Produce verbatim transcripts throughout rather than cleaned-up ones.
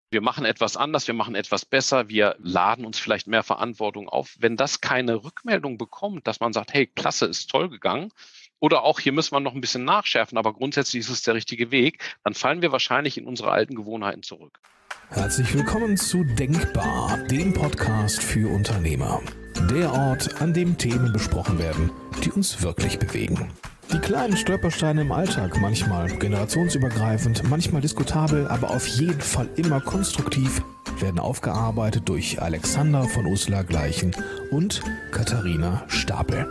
wir machen etwas anders, wir machen etwas besser, wir laden uns vielleicht mehr Verantwortung auf. Wenn das keine Rückmeldung bekommt, dass man sagt, hey, klasse, ist toll gegangen, oder auch hier müssen wir noch ein bisschen nachschärfen, aber grundsätzlich ist es der richtige Weg, dann fallen wir wahrscheinlich in unsere alten Gewohnheiten zurück. Herzlich willkommen zu Denkbar, dem Podcast für Unternehmer. Der Ort, an dem Themen besprochen werden, die uns wirklich bewegen. Die kleinen Stolpersteine im Alltag, manchmal generationsübergreifend, manchmal diskutabel, aber auf jeden Fall immer konstruktiv, werden aufgearbeitet durch Alexander von Uslar-Gleichen und Katharina Stapel.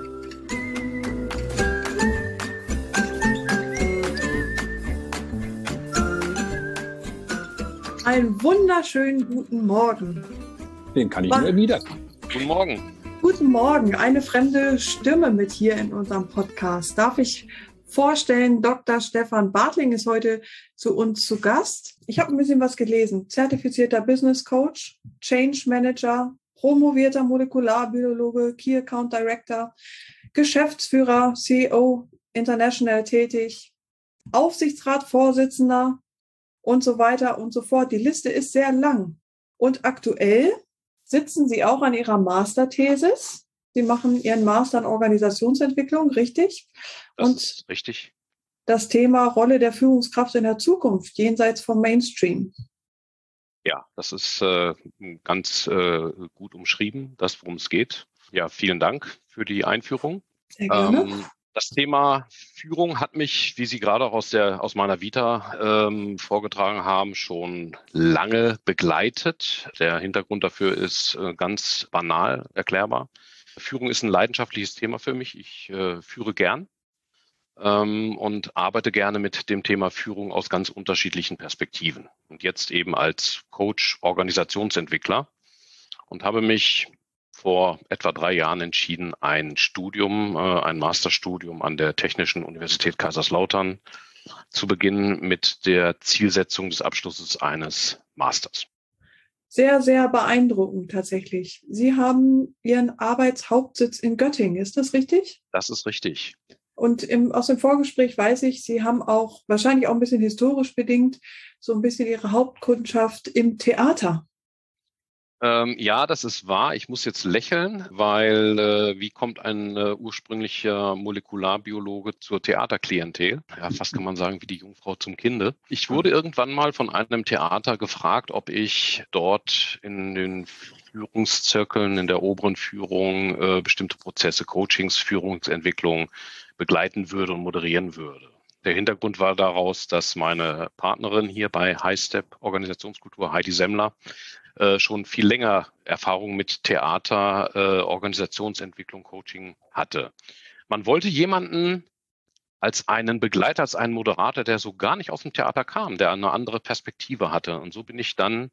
Einen wunderschönen guten Morgen. Den kann ich mir wieder. Guten Morgen. Guten Morgen, eine fremde Stimme mit hier in unserem Podcast. Darf ich vorstellen, Doktor Stefan Bartling ist heute zu uns zu Gast. Ich habe ein bisschen was gelesen. Zertifizierter Business Coach, Change Manager, promovierter Molekularbiologe, Key Account Director, Geschäftsführer, C E O International tätig, Aufsichtsratsvorsitzender und so weiter und so fort. Die Liste ist sehr lang. Und aktuell sitzen Sie auch an Ihrer Masterthesis. Sie machen Ihren Master in Organisationsentwicklung, richtig? Das und ist richtig. Das Thema Rolle der Führungskraft in der Zukunft, jenseits vom Mainstream. Ja, das ist äh, ganz äh, gut umschrieben, das, worum es geht. Ja, vielen Dank für die Einführung. Sehr gerne. Ähm, Das Thema Führung hat mich, wie Sie gerade auch aus der aus meiner Vita ähm, vorgetragen haben, schon lange begleitet. Der Hintergrund dafür ist äh, ganz banal erklärbar. Führung ist ein leidenschaftliches Thema für mich. Ich äh, führe gern ähm, und arbeite gerne mit dem Thema Führung aus ganz unterschiedlichen Perspektiven. Und jetzt eben als Coach, Organisationsentwickler und habe mich vor etwa drei Jahren entschieden, ein Studium, äh, ein Masterstudium an der Technischen Universität Kaiserslautern zu beginnen mit der Zielsetzung des Abschlusses eines Masters. Sehr, sehr beeindruckend tatsächlich. Sie haben Ihren Arbeitshauptsitz in Göttingen, ist das richtig? Das ist richtig. Und im, aus dem Vorgespräch weiß ich, Sie haben auch, wahrscheinlich auch ein bisschen historisch bedingt, so ein bisschen Ihre Hauptkundschaft im Theater. Ähm, ja, das ist wahr. Ich muss jetzt lächeln, weil äh, wie kommt ein äh, ursprünglicher Molekularbiologe zur Theaterklientel? Ja, fast kann man sagen, wie die Jungfrau zum Kinde. Ich wurde irgendwann mal von einem Theater gefragt, ob ich dort in den Führungszirkeln, in der oberen Führung äh, bestimmte Prozesse, Coachings, Führungsentwicklung begleiten würde und moderieren würde. Der Hintergrund war daraus, dass meine Partnerin hier bei HighStep Organisationskultur, Heidi Semmler, äh, schon viel länger Erfahrung mit Theater, äh, Organisationsentwicklung, Coaching hatte. Man wollte jemanden als einen Begleiter, als einen Moderator, der so gar nicht aus dem Theater kam, der eine andere Perspektive hatte. Und so bin ich dann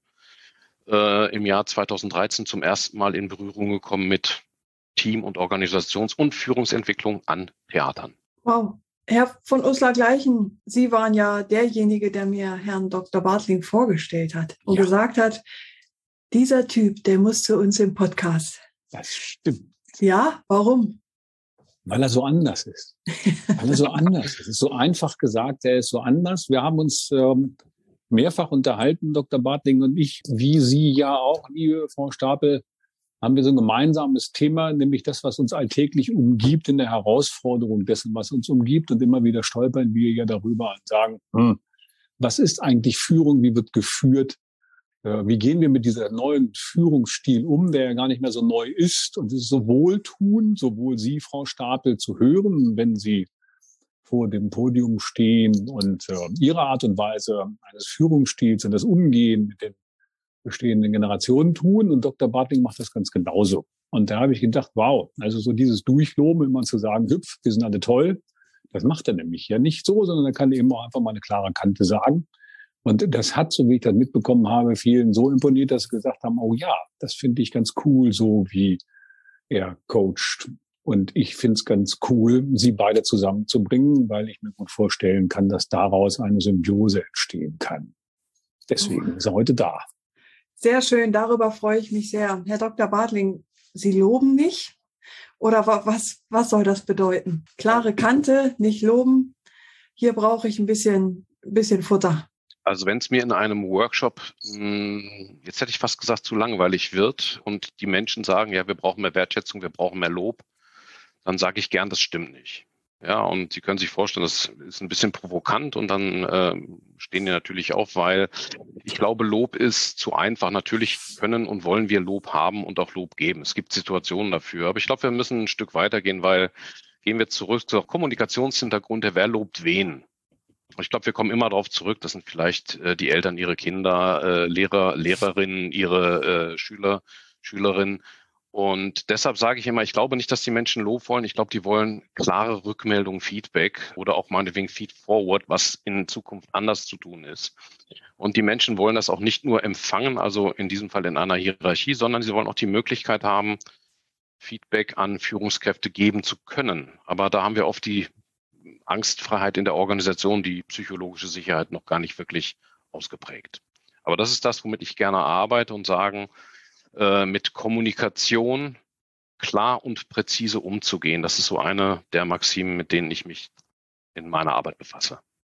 äh, im Jahr zweitausenddreizehn zum ersten Mal in Berührung gekommen mit Team- und Organisations- und Führungsentwicklung an Theatern. Wow. Herr von Uslar-Gleichen, Sie waren ja derjenige, der mir Herrn Doktor Bartling vorgestellt hat und Ja. gesagt hat, dieser Typ, der muss zu uns im Podcast. Das stimmt. Ja, warum? Weil er so anders ist. Weil er so anders ist. Es ist so einfach gesagt, er ist so anders. Wir haben uns ähm, mehrfach unterhalten, Doktor Bartling und ich, wie Sie ja auch, liebe Frau Stapel, haben wir so ein gemeinsames Thema, nämlich das, was uns alltäglich umgibt in der Herausforderung dessen, was uns umgibt. Und immer wieder stolpern wir ja darüber und sagen, hm, was ist eigentlich Führung, wie wird geführt? Wie gehen wir mit dieser neuen Führungsstil um, der ja gar nicht mehr so neu ist? Und es ist so wohltuend, sowohl Sie, Frau Stapel, zu hören, wenn Sie vor dem Podium stehen und äh, Ihre Art und Weise eines Führungsstils und das Umgehen mit den bestehenden Generationen tun. Und Doktor Bartling macht das ganz genauso. Und da habe ich gedacht, wow, also so dieses Durchloben, immer zu sagen, hüpf, wir sind alle toll, das macht er nämlich ja nicht so, sondern er kann eben auch einfach mal eine klare Kante sagen. Und das hat, so wie ich das mitbekommen habe, vielen so imponiert, dass sie gesagt haben, oh ja, das finde ich ganz cool, so wie er coacht. Und ich finde es ganz cool, sie beide zusammenzubringen, weil ich mir gut vorstellen kann, dass daraus eine Symbiose entstehen kann. Deswegen ist er heute da. Sehr schön, darüber freue ich mich sehr. Herr Doktor Bartling, Sie loben nicht? Oder was, was soll das bedeuten? Klare Kante, nicht loben. Hier brauche ich ein bisschen, ein bisschen Futter. Also wenn es mir in einem Workshop, mh, jetzt hätte ich fast gesagt, zu langweilig wird und die Menschen sagen, ja, wir brauchen mehr Wertschätzung, wir brauchen mehr Lob, dann sage ich gern, das stimmt nicht. Ja, und Sie können sich vorstellen, das ist ein bisschen provokant und dann äh, stehen die natürlich auf, weil ich glaube, Lob ist zu einfach. Natürlich können und wollen wir Lob haben und auch Lob geben. Es gibt Situationen dafür, aber ich glaube, wir müssen ein Stück weitergehen, weil gehen wir zurück zum Kommunikationshintergrund, wer lobt wen? Ich glaube, wir kommen immer darauf zurück, das sind vielleicht äh, die Eltern ihre Kinder, äh, Lehrer, Lehrerinnen, ihre äh, Schüler, Schülerinnen. Und deshalb sage ich immer, ich glaube nicht, dass die Menschen Lob wollen. Ich glaube, die wollen klare Rückmeldung, Feedback oder auch meinetwegen Feed-Forward, was in Zukunft anders zu tun ist. Und die Menschen wollen das auch nicht nur empfangen, also in diesem Fall in einer Hierarchie, sondern sie wollen auch die Möglichkeit haben, Feedback an Führungskräfte geben zu können. Aber da haben wir oft die Angstfreiheit in der Organisation, die psychologische Sicherheit noch gar nicht wirklich ausgeprägt. Aber das ist das, womit ich gerne arbeite und sagen, äh, mit Kommunikation klar und präzise umzugehen. Das ist so eine der Maximen, mit denen ich mich in meiner Arbeit befasse.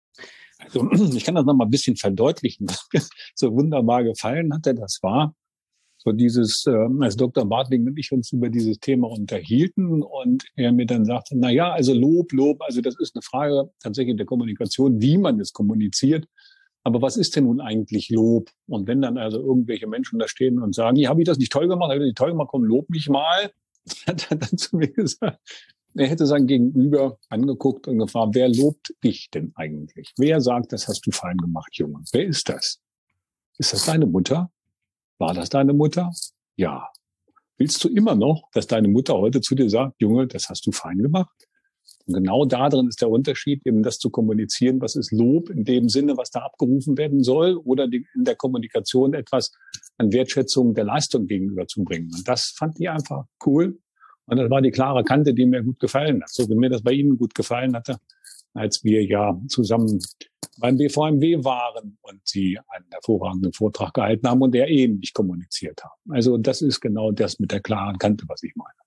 Also ich kann das noch mal ein bisschen verdeutlichen, was mir so wunderbar gefallen hatte. Das war so dieses, äh, als Doktor Bartling und ich uns über dieses Thema unterhielten und er mir dann sagte, na ja, also Lob, Lob, also das ist eine Frage tatsächlich der Kommunikation, wie man es kommuniziert. Aber was ist denn nun eigentlich Lob? Und wenn dann also irgendwelche Menschen da stehen und sagen, ja, habe ich das nicht toll gemacht, habe ich das nicht toll gemacht, komm, lob mich mal, hat er dann zu mir gesagt, er hätte sein Gegenüber angeguckt und gefragt, wer lobt dich denn eigentlich? Wer sagt, das hast du fein gemacht, Junge? Wer ist das? Ist das deine Mutter? War das deine Mutter? Ja. Willst du immer noch, dass deine Mutter heute zu dir sagt, Junge, das hast du fein gemacht? Und genau darin ist der Unterschied, eben das zu kommunizieren, was ist Lob in dem Sinne, was da abgerufen werden soll, oder die, in der Kommunikation etwas an Wertschätzung der Leistung gegenüberzubringen. Und das fand ich einfach cool. Und das war die klare Kante, die mir gut gefallen hat. So wie mir das bei Ihnen gut gefallen hatte, als wir ja zusammen beim B V M W waren und Sie einen hervorragenden Vortrag gehalten haben und der ähnlich kommuniziert haben. Also das ist genau das mit der klaren Kante, was ich meine.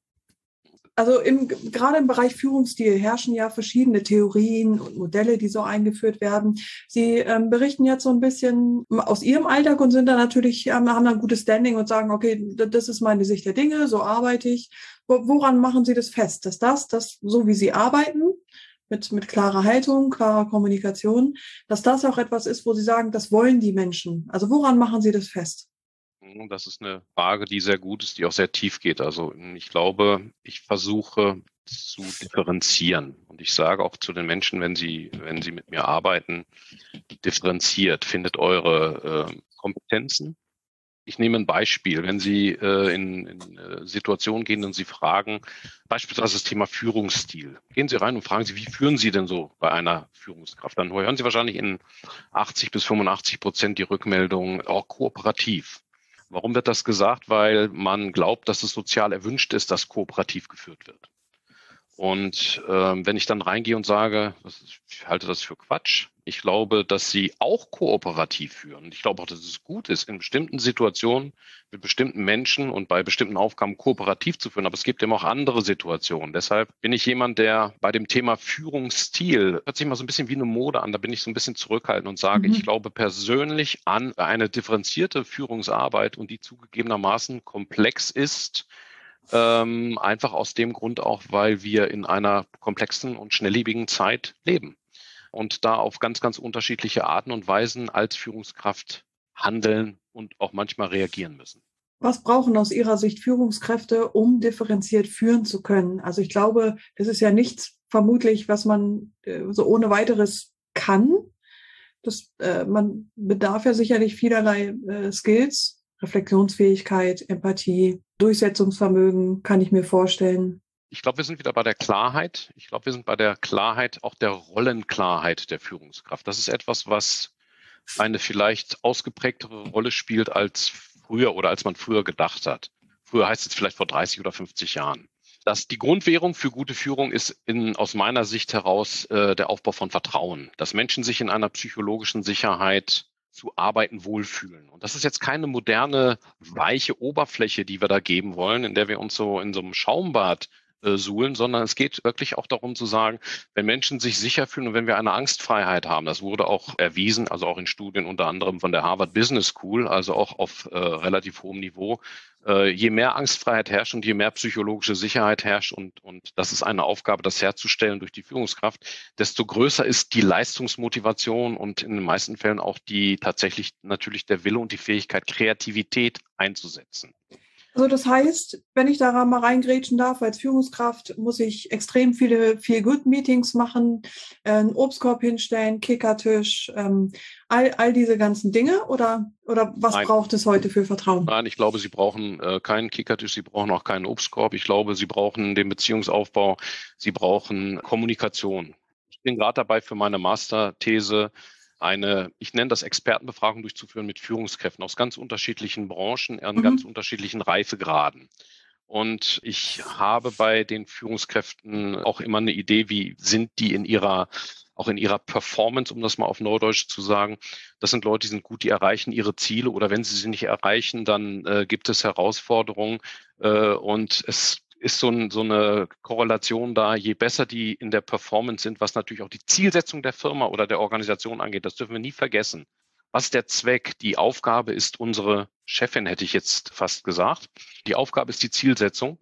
Also im, gerade im Bereich Führungsstil herrschen ja verschiedene Theorien und Modelle, die so eingeführt werden. Sie ähm, berichten jetzt so ein bisschen aus Ihrem Alltag und sind da natürlich, haben, haben da ein gutes Standing und sagen, okay, das ist meine Sicht der Dinge, so arbeite ich. Woran machen Sie das fest? Dass das, das so wie Sie arbeiten, mit, mit klarer Haltung, klarer Kommunikation, dass das auch etwas ist, wo Sie sagen, das wollen die Menschen. Also woran machen Sie das fest? Das ist eine Frage, die sehr gut ist, die auch sehr tief geht. Also ich glaube, ich versuche zu differenzieren. Und ich sage auch zu den Menschen, wenn sie, wenn sie mit mir arbeiten, differenziert, findet eure äh, Kompetenzen. Ich nehme ein Beispiel. Wenn Sie äh, in, in äh, Situationen gehen und Sie fragen, beispielsweise das Thema Führungsstil. Gehen Sie rein und fragen Sie, wie führen Sie denn so bei einer Führungskraft? Dann hören Sie wahrscheinlich in achtzig bis fünfundachtzig Prozent die Rückmeldung, auch kooperativ. Warum wird das gesagt? Weil man glaubt, dass es sozial erwünscht ist, dass kooperativ geführt wird. Und ähm, wenn ich dann reingehe und sage, das ist, ich halte das für Quatsch, ich glaube, dass sie auch kooperativ führen. Ich glaube auch, dass es gut ist, in bestimmten Situationen mit bestimmten Menschen und bei bestimmten Aufgaben kooperativ zu führen. Aber es gibt eben auch andere Situationen. Deshalb bin ich jemand, der bei dem Thema Führungsstil, hört sich mal so ein bisschen wie eine Mode an, da bin ich so ein bisschen zurückhaltend und sage, mhm. ich glaube persönlich an eine differenzierte Führungsarbeit und die zugegebenermaßen komplex ist, Ähm, einfach aus dem Grund auch, weil wir in einer komplexen und schnelllebigen Zeit leben und da auf ganz, ganz unterschiedliche Arten und Weisen als Führungskraft handeln und auch manchmal reagieren müssen. Was brauchen aus Ihrer Sicht Führungskräfte, um differenziert führen zu können? Also ich glaube, das ist ja nichts vermutlich, was man äh, so ohne weiteres kann. Das, äh, man bedarf ja sicherlich vielerlei äh, Skills. Reflexionsfähigkeit, Empathie, Durchsetzungsvermögen, kann ich mir vorstellen. Ich glaube, wir sind wieder bei der Klarheit. Ich glaube, wir sind bei der Klarheit, auch der Rollenklarheit der Führungskraft. Das ist etwas, was eine vielleicht ausgeprägtere Rolle spielt als früher oder als man früher gedacht hat. Früher heißt es vielleicht vor dreißig oder fünfzig Jahren. Das, die Grundwährung für gute Führung ist in, aus meiner Sicht heraus äh, der Aufbau von Vertrauen. Dass Menschen sich in einer psychologischen Sicherheit zu arbeiten, wohlfühlen. Und das ist jetzt keine moderne, weiche Oberfläche, die wir da geben wollen, in der wir uns so in so einem Schaumbad äh, suhlen, sondern es geht wirklich auch darum zu sagen, wenn Menschen sich sicher fühlen und wenn wir eine Angstfreiheit haben, das wurde auch erwiesen, also auch in Studien unter anderem von der Harvard Business School, also auch auf äh, relativ hohem Niveau, äh, je mehr Angstfreiheit herrscht und je mehr psychologische Sicherheit herrscht und, und das ist eine Aufgabe, das herzustellen durch die Führungskraft, desto größer ist die Leistungsmotivation und in den meisten Fällen auch die tatsächlich natürlich der Wille und die Fähigkeit, Kreativität einzusetzen. Also das heißt, wenn ich da mal reingrätschen darf, als Führungskraft muss ich extrem viele Feel-Good-Meetings machen, äh, einen Obstkorb hinstellen, Kickertisch, ähm, all, all diese ganzen Dinge oder, oder was Nein. braucht es heute für Vertrauen? Nein, ich glaube, Sie brauchen äh, keinen Kickertisch, Sie brauchen auch keinen Obstkorb. Ich glaube, Sie brauchen den Beziehungsaufbau, Sie brauchen Kommunikation. Ich bin gerade dabei, für meine Masterthese eine, ich nenne das Expertenbefragung durchzuführen mit Führungskräften aus ganz unterschiedlichen Branchen, an mhm. ganz unterschiedlichen Reifegraden. Und ich habe bei den Führungskräften auch immer eine Idee, wie sind die in ihrer, auch in ihrer Performance, um das mal auf Neudeutsch zu sagen. Das sind Leute, die sind gut, die erreichen ihre Ziele oder wenn sie sie nicht erreichen, dann äh, gibt es Herausforderungen äh, und es ist so, ein, so eine Korrelation da, je besser die in der Performance sind, was natürlich auch die Zielsetzung der Firma oder der Organisation angeht, das dürfen wir nie vergessen. Was ist der Zweck? Die Aufgabe ist unsere Chefin, hätte ich jetzt fast gesagt. Die Aufgabe ist die Zielsetzung.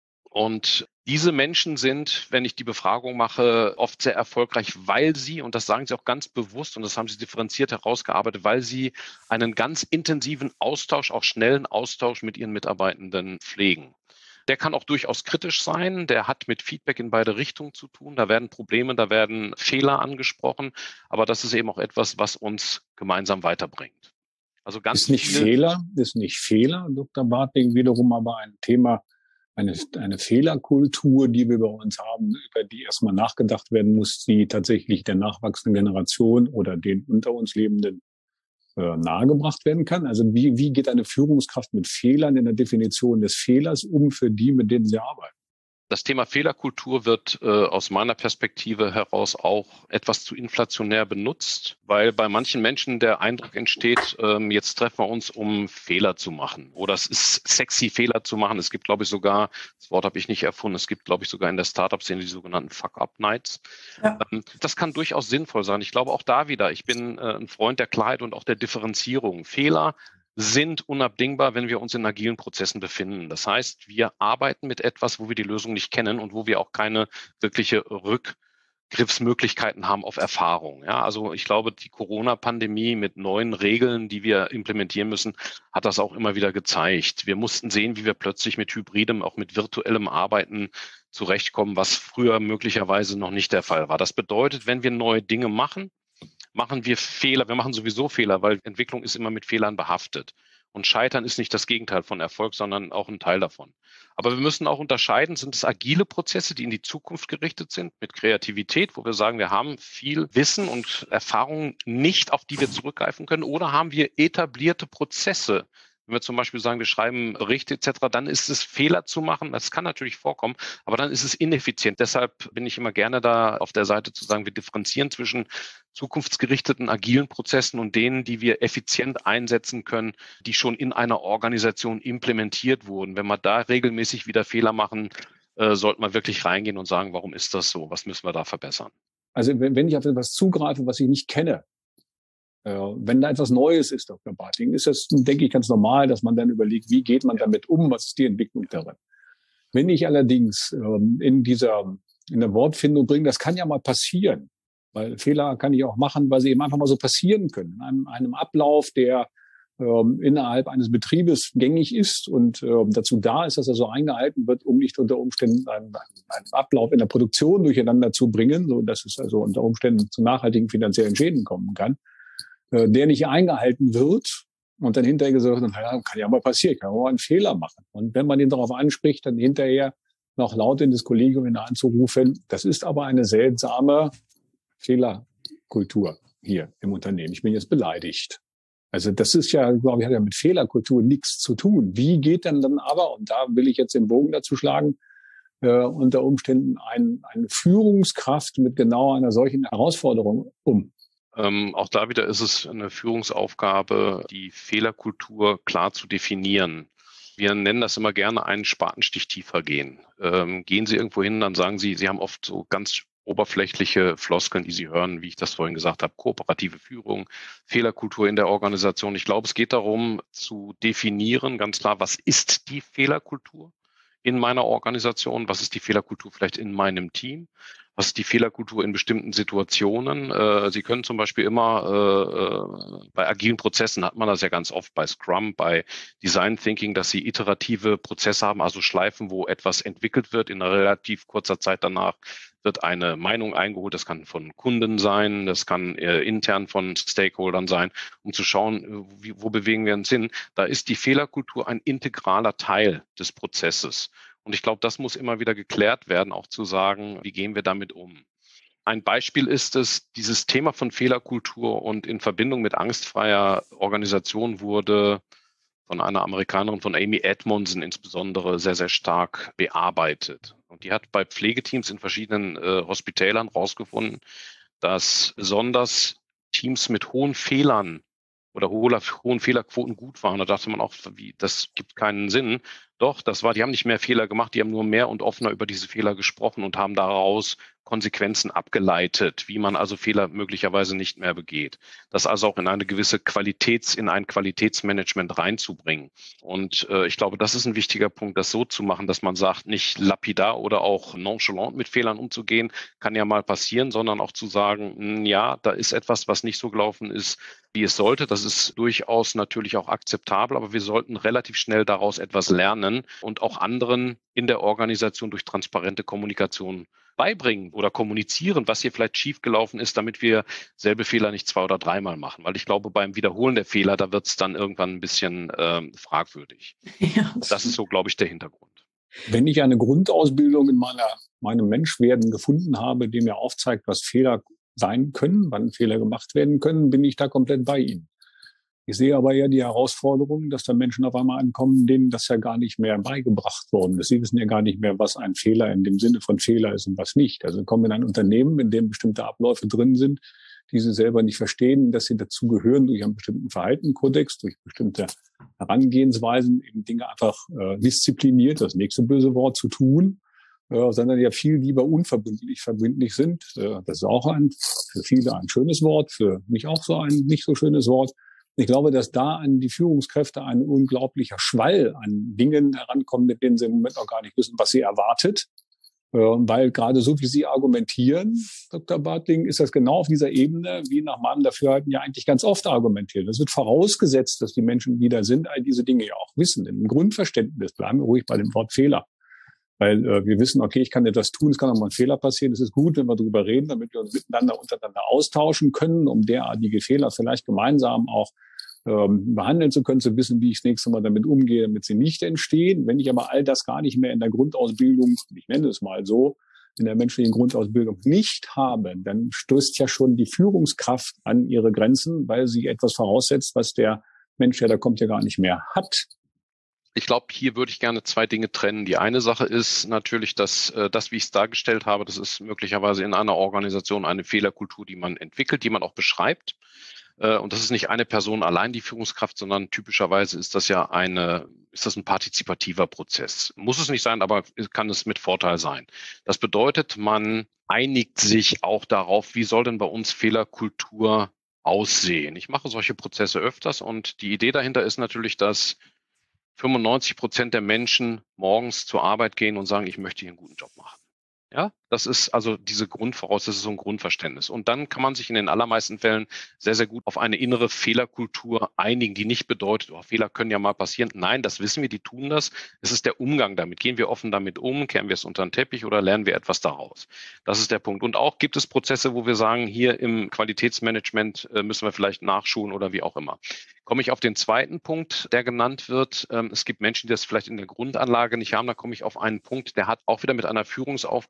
Und diese Menschen sind, wenn ich die Befragung mache, oft sehr erfolgreich, weil sie, und das sagen sie auch ganz bewusst, und das haben sie differenziert herausgearbeitet, weil sie einen ganz intensiven Austausch, auch schnellen Austausch mit ihren Mitarbeitenden pflegen. Der kann auch durchaus kritisch sein. Der hat mit Feedback in beide Richtungen zu tun. Da werden Probleme, da werden Fehler angesprochen. Aber das ist eben auch etwas, was uns gemeinsam weiterbringt. Also ganz ist nicht viel Fehler, ist nicht Fehler, Doktor Bartling, wiederum aber ein Thema, eine, eine Fehlerkultur, die wir bei uns haben, über die erstmal nachgedacht werden muss, die tatsächlich der nachwachsenden Generation oder den unter uns Lebenden nahegebracht werden kann. Also wie, wie geht eine Führungskraft mit Fehlern in der Definition des Fehlers um für die, mit denen sie arbeiten? Das Thema Fehlerkultur wird äh, aus meiner Perspektive heraus auch etwas zu inflationär benutzt, weil bei manchen Menschen der Eindruck entsteht, ähm, jetzt treffen wir uns, um Fehler zu machen. Oder es ist sexy, Fehler zu machen. Es gibt, glaube ich, sogar, das Wort habe ich nicht erfunden, es gibt, glaube ich, sogar in der Startup-Szene die sogenannten Fuck-Up-Nights. Ja. Ähm, das kann durchaus sinnvoll sein. Ich glaube auch da wieder, ich bin äh, ein Freund der Klarheit und auch der Differenzierung. Fehler sind unabdingbar, wenn wir uns in agilen Prozessen befinden. Das heißt, wir arbeiten mit etwas, wo wir die Lösung nicht kennen und wo wir auch keine wirkliche Rückgriffsmöglichkeiten haben auf Erfahrung. Ja, also ich glaube, die Corona-Pandemie mit neuen Regeln, die wir implementieren müssen, hat das auch immer wieder gezeigt. Wir mussten sehen, wie wir plötzlich mit hybridem, auch mit virtuellem Arbeiten zurechtkommen, was früher möglicherweise noch nicht der Fall war. Das bedeutet, wenn wir neue Dinge machen, machen wir Fehler. Wir machen sowieso Fehler, weil Entwicklung ist immer mit Fehlern behaftet. Und Scheitern ist nicht das Gegenteil von Erfolg, sondern auch ein Teil davon. Aber wir müssen auch unterscheiden, sind es agile Prozesse, die in die Zukunft gerichtet sind, mit Kreativität, wo wir sagen, wir haben viel Wissen und Erfahrung nicht, auf die wir zurückgreifen können, oder haben wir etablierte Prozesse? Wenn wir zum Beispiel sagen, wir schreiben Berichte et cetera, dann ist es Fehler zu machen. Das kann natürlich vorkommen, aber dann ist es ineffizient. Deshalb bin ich immer gerne da auf der Seite zu sagen, wir differenzieren zwischen zukunftsgerichteten, agilen Prozessen und denen, die wir effizient einsetzen können, die schon in einer Organisation implementiert wurden. Wenn wir da regelmäßig wieder Fehler machen, äh, sollte man wirklich reingehen und sagen, warum ist das so? Was müssen wir da verbessern? Also wenn, wenn ich auf etwas zugreife, was ich nicht kenne, wenn da etwas Neues ist, Doktor Bartling, ist das, denke ich, ganz normal, dass man dann überlegt, wie geht man damit um, was ist die Entwicklung darin. Wenn ich allerdings ähm, in dieser, in der Wortfindung bringe, das kann ja mal passieren, weil Fehler kann ich auch machen, weil sie eben einfach mal so passieren können. In einem, einem Ablauf, der ähm, innerhalb eines Betriebes gängig ist und ähm, dazu da ist, dass er so eingehalten wird, um nicht unter Umständen einen, einen Ablauf in der Produktion durcheinander zu bringen, so dass es also unter Umständen zu nachhaltigen finanziellen Schäden kommen kann, der nicht eingehalten wird und dann hinterher gesagt wird, naja, kann ja mal passieren, kann man mal einen Fehler machen. Und wenn man ihn darauf anspricht, dann hinterher noch laut in das Kollegium hineinzurufen, das ist aber eine seltsame Fehlerkultur hier im Unternehmen. Ich bin jetzt beleidigt. Also das ist ja, glaube ich, hat ja mit Fehlerkultur nichts zu tun. Wie geht denn dann aber, und da will ich jetzt den Bogen dazu schlagen, äh, unter Umständen ein, eine Führungskraft mit genau einer solchen Herausforderung um? Ähm, auch da wieder ist es eine Führungsaufgabe, die Fehlerkultur klar zu definieren. Wir nennen das immer gerne einen Spatenstich tiefer gehen. Ähm, gehen Sie irgendwo hin, dann sagen Sie, Sie haben oft so ganz oberflächliche Floskeln, die Sie hören, wie ich das vorhin gesagt habe, kooperative Führung, Fehlerkultur in der Organisation. Ich glaube, es geht darum zu definieren, ganz klar, was ist die Fehlerkultur in meiner Organisation, was ist die Fehlerkultur vielleicht in meinem Team, was ist die Fehlerkultur in bestimmten Situationen. Äh, Sie können zum Beispiel immer, äh, bei agilen Prozessen hat man das ja ganz oft, bei Scrum, bei Design Thinking, dass Sie iterative Prozesse haben, also Schleifen, wo etwas entwickelt wird. In einer relativ kurzer Zeit danach wird eine Meinung eingeholt. Das kann von Kunden sein, das kann äh, intern von Stakeholdern sein, um zu schauen, wie, wo bewegen wir uns hin. Da ist die Fehlerkultur ein integraler Teil des Prozesses. Und ich glaube, das muss immer wieder geklärt werden, auch zu sagen, wie gehen wir damit um. Ein Beispiel ist es, dieses Thema von Fehlerkultur und in Verbindung mit angstfreier Organisation wurde von einer Amerikanerin, von Amy Edmondson insbesondere, sehr, sehr stark bearbeitet. Und die hat bei Pflegeteams in verschiedenen äh, Hospitälern rausgefunden, dass besonders Teams mit hohen Fehlern oder hohe, hohen Fehlerquoten gut waren. Da dachte man auch, wie, das gibt keinen Sinn. Doch, das war, die haben nicht mehr Fehler gemacht, die haben nur mehr und offener über diese Fehler gesprochen und haben daraus Konsequenzen abgeleitet, wie man also Fehler möglicherweise nicht mehr begeht. Das also auch in eine gewisse Qualitäts, in ein Qualitätsmanagement reinzubringen. Und äh, ich glaube, das ist ein wichtiger Punkt, das so zu machen, dass man sagt, nicht lapidar oder auch nonchalant mit Fehlern umzugehen, kann ja mal passieren, sondern auch zu sagen, mh, ja, da ist etwas, was nicht so gelaufen ist, wie es sollte. Das ist durchaus natürlich auch akzeptabel, aber wir sollten relativ schnell daraus etwas lernen und auch anderen in der Organisation durch transparente Kommunikation beibringen oder kommunizieren, was hier vielleicht schiefgelaufen ist, damit wir selbe Fehler nicht zwei oder dreimal machen. Weil ich glaube, beim Wiederholen der Fehler, da wird es dann irgendwann ein bisschen ähm, fragwürdig. Ja, das, das ist so, glaube ich, der Hintergrund. Wenn ich eine Grundausbildung in meiner, meinem Menschwerden gefunden habe, die mir aufzeigt, was Fehler sein können, wann Fehler gemacht werden können, bin ich da komplett bei Ihnen. Ich sehe aber eher die Herausforderung, dass da Menschen auf einmal ankommen, denen das ja gar nicht mehr beigebracht worden ist. Sie wissen ja gar nicht mehr, was ein Fehler in dem Sinne von Fehler ist und was nicht. Also kommen in ein Unternehmen, in dem bestimmte Abläufe drin sind, die sie selber nicht verstehen, dass sie dazugehören durch einen bestimmten Verhaltenskodex, durch bestimmte Herangehensweisen, eben Dinge einfach äh, diszipliniert, das nächste böse Wort, zu tun, äh, sondern ja viel lieber unverbindlich verbindlich sind. Äh, das ist auch ein für viele ein schönes Wort, für mich auch so ein nicht so schönes Wort. Ich glaube, dass da an die Führungskräfte ein unglaublicher Schwall an Dingen herankommt, mit denen sie im Moment noch gar nicht wissen, was sie erwartet. Weil gerade so, wie Sie argumentieren, Doktor Bartling, ist das genau auf dieser Ebene, wie nach meinem Dafürhalten ja eigentlich ganz oft argumentiert. Es wird vorausgesetzt, dass die Menschen, die da sind, all diese Dinge ja auch wissen. Im Grundverständnis bleiben wir ruhig bei dem Wort Fehler. Weil äh, wir wissen, okay, ich kann etwas tun, es kann auch mal ein Fehler passieren. Es ist gut, wenn wir darüber reden, damit wir uns miteinander, untereinander austauschen können, um derartige Fehler vielleicht gemeinsam auch ähm, behandeln zu können, zu wissen, wie ich das nächste Mal damit umgehe, damit sie nicht entstehen. Wenn ich aber all das gar nicht mehr in der Grundausbildung, ich nenne es mal so, in der menschlichen Grundausbildung nicht habe, dann stößt ja schon die Führungskraft an ihre Grenzen, weil sie etwas voraussetzt, was der Mensch, der da kommt, ja gar nicht mehr hat. Ich glaube, hier würde ich gerne zwei Dinge trennen. Die eine Sache ist natürlich, dass äh, das, wie ich es dargestellt habe, das ist möglicherweise in einer Organisation eine Fehlerkultur, die man entwickelt, die man auch beschreibt. Äh, und das ist nicht eine Person allein, die Führungskraft, sondern typischerweise ist das ja eine, ist das ein partizipativer Prozess. Muss es nicht sein, aber kann es mit Vorteil sein. Das bedeutet, man einigt sich auch darauf, wie soll denn bei uns Fehlerkultur aussehen. Ich mache solche Prozesse öfters und die Idee dahinter ist natürlich, dass fünfundneunzig Prozent der Menschen morgens zur Arbeit gehen und sagen, ich möchte hier einen guten Job machen. Ja, das ist also diese Grundvoraussetzung, das ist so ein Grundverständnis. Und dann kann man sich in den allermeisten Fällen sehr, sehr gut auf eine innere Fehlerkultur einigen, die nicht bedeutet, oh, Fehler können ja mal passieren. Nein, das wissen wir, die tun das. Es ist der Umgang damit. Gehen wir offen damit um, kehren wir es unter den Teppich oder lernen wir etwas daraus? Das ist der Punkt. Und auch gibt es Prozesse, wo wir sagen, hier im Qualitätsmanagement müssen wir vielleicht nachschulen oder wie auch immer. Komme ich auf den zweiten Punkt, der genannt wird. Es gibt Menschen, die das vielleicht in der Grundanlage nicht haben. Da komme ich auf einen Punkt, der hat auch wieder mit einer Führungsaufgabe zu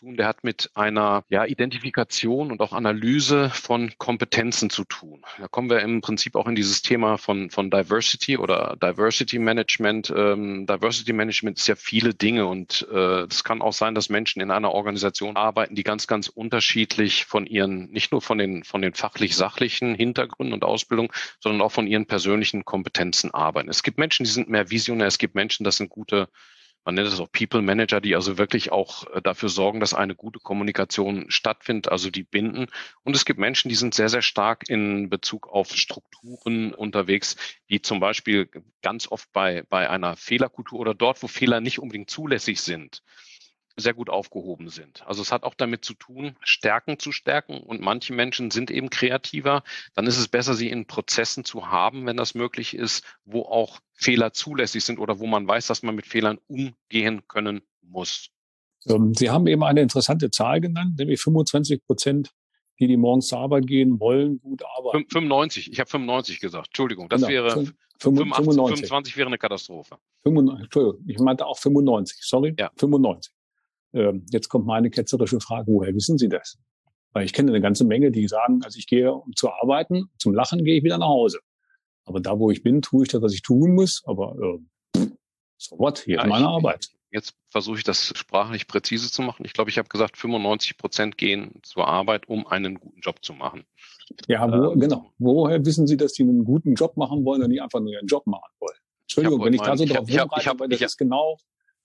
tun, der hat mit einer ja, Identifikation und auch Analyse von Kompetenzen zu tun. Da kommen wir im Prinzip auch in dieses Thema von, von Diversity oder Diversity Management. Ähm, Diversity Management ist ja viele Dinge und es äh, kann auch sein, dass Menschen in einer Organisation arbeiten, die ganz, ganz unterschiedlich von ihren, nicht nur von den, von den fachlich-sachlichen Hintergründen und Ausbildung, sondern auch von ihren persönlichen Kompetenzen arbeiten. Es gibt Menschen, die sind mehr visionär, es gibt Menschen, das sind gute, man nennt es auch People Manager, die also wirklich auch dafür sorgen, dass eine gute Kommunikation stattfindet, also die binden. Und es gibt Menschen, die sind sehr, sehr stark in Bezug auf Strukturen unterwegs, die zum Beispiel ganz oft bei, bei einer Fehlerkultur oder dort, wo Fehler nicht unbedingt zulässig sind, sehr gut aufgehoben sind. Also es hat auch damit zu tun, Stärken zu stärken und manche Menschen sind eben kreativer. Dann ist es besser, sie in Prozessen zu haben, wenn das möglich ist, wo auch Fehler zulässig sind oder wo man weiß, dass man mit Fehlern umgehen können muss. Sie haben eben eine interessante Zahl genannt, nämlich fünfundzwanzig Prozent, die, die morgens zur Arbeit gehen, wollen gut arbeiten. fünfundneunzig, ich habe fünfundneunzig gesagt. Entschuldigung, das genau. wäre fünfundachtzig, fünfundzwanzig wäre eine Katastrophe. fünfundneunzig, Entschuldigung, ich meinte auch fünfundneunzig, sorry, ja. fünfundneunzig. Ähm, jetzt kommt meine ketzerische Frage, woher wissen Sie das? Weil ich kenne eine ganze Menge, die sagen, also ich gehe um zu arbeiten, zum Lachen gehe ich wieder nach Hause. Aber da, wo ich bin, tue ich das, was ich tun muss. Aber äh, so what, hier ja, ist meine ich, Arbeit. Jetzt versuche ich das sprachlich präzise zu machen. Ich glaube, ich habe gesagt, fünfundneunzig Prozent gehen zur Arbeit, um einen guten Job zu machen. Ja, wo, ähm, genau. Woher wissen Sie, dass Sie einen guten Job machen wollen und nicht einfach nur Ihren Job machen wollen? Entschuldigung, ich wenn ich da so drauf rumreite, aber das ist genau,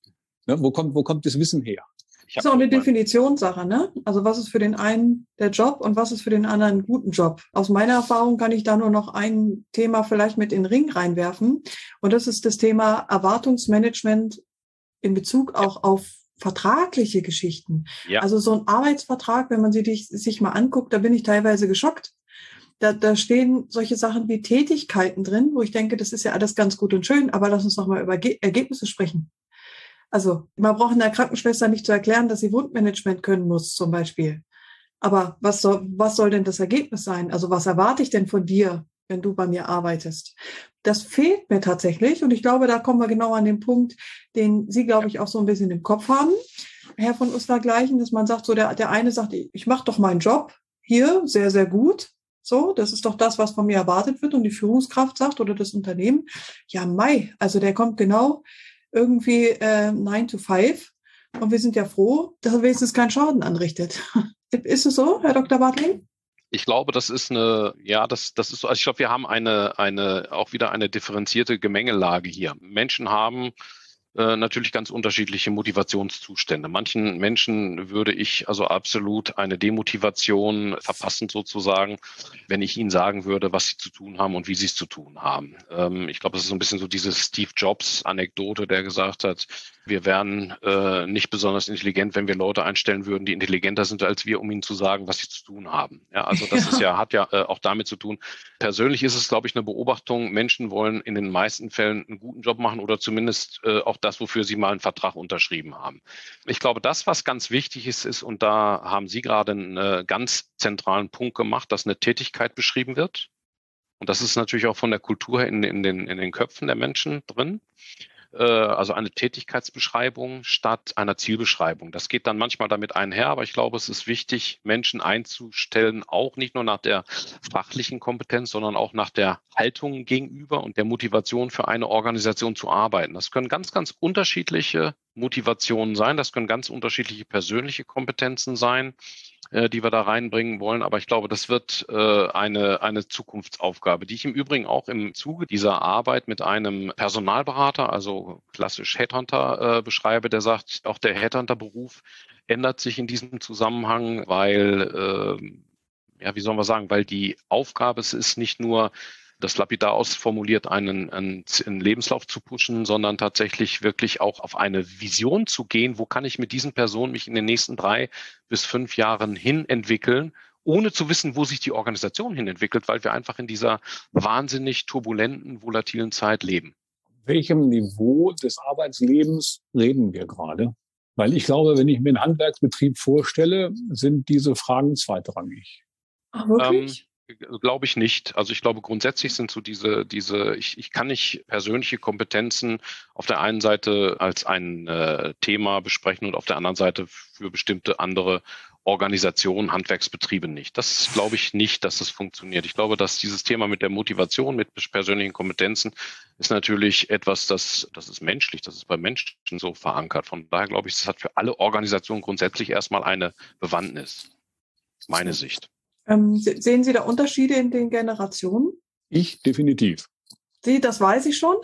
ne, wo kommt, wo kommt das Wissen her? Das ist auch eine Definitionssache, ne? Also was ist für den einen der Job und was ist für den anderen ein guten Job? Aus meiner Erfahrung kann ich da nur noch ein Thema vielleicht mit in den Ring reinwerfen. Und das ist das Thema Erwartungsmanagement in Bezug auch ja. auf vertragliche Geschichten. Ja. Also so ein Arbeitsvertrag, wenn man sie sich mal anguckt, da bin ich teilweise geschockt. Da, da stehen solche Sachen wie Tätigkeiten drin, wo ich denke, das ist ja alles ganz gut und schön, aber lass uns noch mal über Ge- Ergebnisse sprechen. Also man braucht einer Krankenschwester nicht zu erklären, dass sie Wundmanagement können muss zum Beispiel. Aber was soll, was soll denn das Ergebnis sein? Also was erwarte ich denn von dir, wenn du bei mir arbeitest? Das fehlt mir tatsächlich und ich glaube, da kommen wir genau an den Punkt, den Sie, glaube ich, auch so ein bisschen im Kopf haben, Herr von Uslar-Gleichen, dass man sagt, so der, der eine sagt, ich mache doch meinen Job hier sehr, sehr gut. So, das ist doch das, was von mir erwartet wird und die Führungskraft sagt oder das Unternehmen, ja Mai, also der kommt genau irgendwie äh, nine to five und wir sind ja froh, dass er wenigstens keinen Schaden anrichtet. Ist es so, Herr Doktor Bartling? Ich glaube, das ist eine, ja, das, das ist so, also ich glaube, wir haben eine, eine, auch wieder eine differenzierte Gemengelage hier. Menschen haben äh, natürlich ganz unterschiedliche Motivationszustände. Manchen Menschen würde ich also absolut eine Demotivation verpassen sozusagen, wenn ich ihnen sagen würde, was sie zu tun haben und wie sie es zu tun haben. Ähm, ich glaube, das ist so ein bisschen so diese Steve Jobs-Anekdote, der gesagt hat, wir wären äh, nicht besonders intelligent, wenn wir Leute einstellen würden, die intelligenter sind als wir, um ihnen zu sagen, was sie zu tun haben. Ja, also das ja. ist ja, hat ja äh, auch damit zu tun. Persönlich ist es, glaube ich, eine Beobachtung. Menschen wollen in den meisten Fällen einen guten Job machen oder zumindest äh, auch das, wofür sie mal einen Vertrag unterschrieben haben. Ich glaube, das, was ganz wichtig ist, ist, und da haben Sie gerade einen äh, ganz zentralen Punkt gemacht, dass eine Tätigkeit beschrieben wird. Und das ist natürlich auch von der Kultur in, in, den, in den Köpfen der Menschen drin. Also eine Tätigkeitsbeschreibung statt einer Zielbeschreibung. Das geht dann manchmal damit einher, aber ich glaube, es ist wichtig, Menschen einzustellen, auch nicht nur nach der fachlichen Kompetenz, sondern auch nach der Haltung gegenüber und der Motivation für eine Organisation zu arbeiten. Das können ganz, ganz unterschiedliche Motivationen sein. Das können ganz unterschiedliche persönliche Kompetenzen sein, die wir da reinbringen wollen. Aber ich glaube, das wird äh, eine, eine Zukunftsaufgabe, die ich im Übrigen auch im Zuge dieser Arbeit mit einem Personalberater, also klassisch Headhunter, äh, beschreibe, der sagt, auch der Headhunter-Beruf ändert sich in diesem Zusammenhang, weil, äh, ja, wie sollen wir sagen, weil die Aufgabe, es ist nicht nur das lapidar ausformuliert, einen, einen, einen Lebenslauf zu pushen, sondern tatsächlich wirklich auch auf eine Vision zu gehen, wo kann ich mit diesen Personen mich in den nächsten drei bis fünf Jahren hin entwickeln, ohne zu wissen, wo sich die Organisation hin entwickelt, weil wir einfach in dieser wahnsinnig turbulenten, volatilen Zeit leben. Welchem Niveau des Arbeitslebens reden wir gerade? Weil ich glaube, wenn ich mir einen Handwerksbetrieb vorstelle, sind diese Fragen zweitrangig. Ach, wirklich? Ähm, Glaube ich nicht. Also ich glaube, grundsätzlich sind so diese, diese, ich, ich kann nicht persönliche Kompetenzen auf der einen Seite als ein äh, Thema besprechen und auf der anderen Seite für bestimmte andere Organisationen, Handwerksbetriebe nicht. Das glaube ich nicht, dass das funktioniert. Ich glaube, dass dieses Thema mit der Motivation, mit persönlichen Kompetenzen ist natürlich etwas, das, das ist menschlich, das ist bei Menschen so verankert. Von daher glaube ich, das hat für alle Organisationen grundsätzlich erstmal eine Bewandtnis. Meine Sicht. Ähm, sehen Sie da Unterschiede in den Generationen? Ich definitiv. Sie, das weiß ich schon.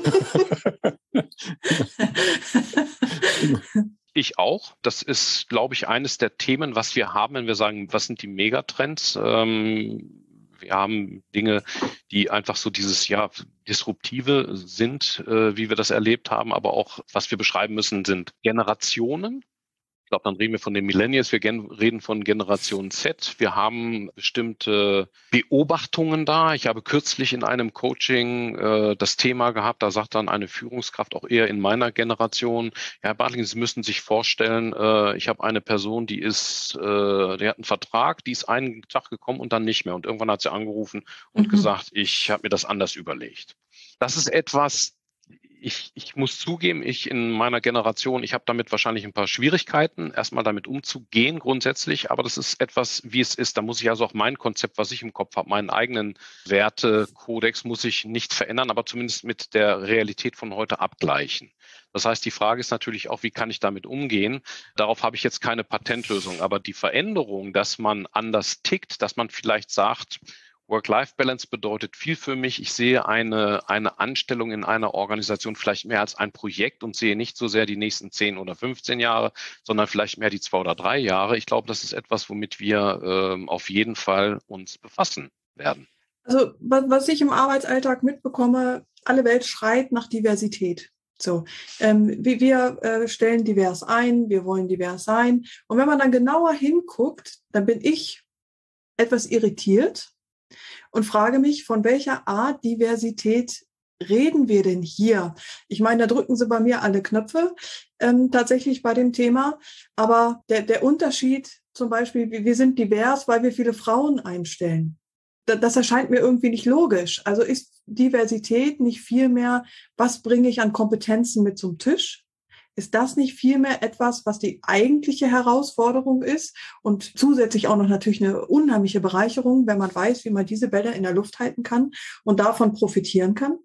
Ich auch. Das ist, glaube ich, eines der Themen, was wir haben, wenn wir sagen, was sind die Megatrends? Ähm, wir haben Dinge, die einfach so dieses Jahr disruptive sind, äh, wie wir das erlebt haben, aber auch, was wir beschreiben müssen, sind Generationen. Ich glaube, dann reden wir von den Millennials, wir gen- reden von Generation Z. Wir haben bestimmte Beobachtungen da. Ich habe kürzlich in einem Coaching äh, das Thema gehabt, da sagt dann eine Führungskraft auch eher in meiner Generation, ja, Herr Bartling, Sie müssen sich vorstellen, äh, ich habe eine Person, die ist, äh, die hat einen Vertrag, die ist einen Tag gekommen und dann nicht mehr. Und irgendwann hat sie angerufen und mhm. gesagt, ich habe mir das anders überlegt. Das ist etwas, Ich, ich muss zugeben, ich in meiner Generation, ich habe damit wahrscheinlich ein paar Schwierigkeiten, erstmal damit umzugehen grundsätzlich, aber das ist etwas, wie es ist. Da muss ich also auch mein Konzept, was ich im Kopf habe, meinen eigenen Wertekodex muss ich nicht verändern, aber zumindest mit der Realität von heute abgleichen. Das heißt, die Frage ist natürlich auch, wie kann ich damit umgehen? Darauf habe ich jetzt keine Patentlösung, aber die Veränderung, dass man anders tickt, dass man vielleicht sagt, Work-Life-Balance bedeutet viel für mich. Ich sehe eine, eine Anstellung in einer Organisation vielleicht mehr als ein Projekt und sehe nicht so sehr die nächsten zehn oder fünfzehn Jahre, sondern vielleicht mehr die zwei oder drei Jahre. Ich glaube, das ist etwas, womit wir ähm, auf jeden Fall uns befassen werden. Also was, was ich im Arbeitsalltag mitbekomme, alle Welt schreit nach Diversität. So, ähm, wir, wir äh, stellen divers ein, wir wollen divers sein. Und wenn man dann genauer hinguckt, dann bin ich etwas irritiert und frage mich, von welcher Art Diversität reden wir denn hier? Ich meine, da drücken sie bei mir alle Knöpfe, ähm, tatsächlich bei dem Thema. Aber der, der Unterschied zum Beispiel, wir sind divers, weil wir viele Frauen einstellen. Das, das erscheint mir irgendwie nicht logisch. Also ist Diversität nicht vielmehr, was bringe ich an Kompetenzen mit zum Tisch? Ist das nicht vielmehr etwas, was die eigentliche Herausforderung ist und zusätzlich auch noch natürlich eine unheimliche Bereicherung, wenn man weiß, wie man diese Bälle in der Luft halten kann und davon profitieren kann?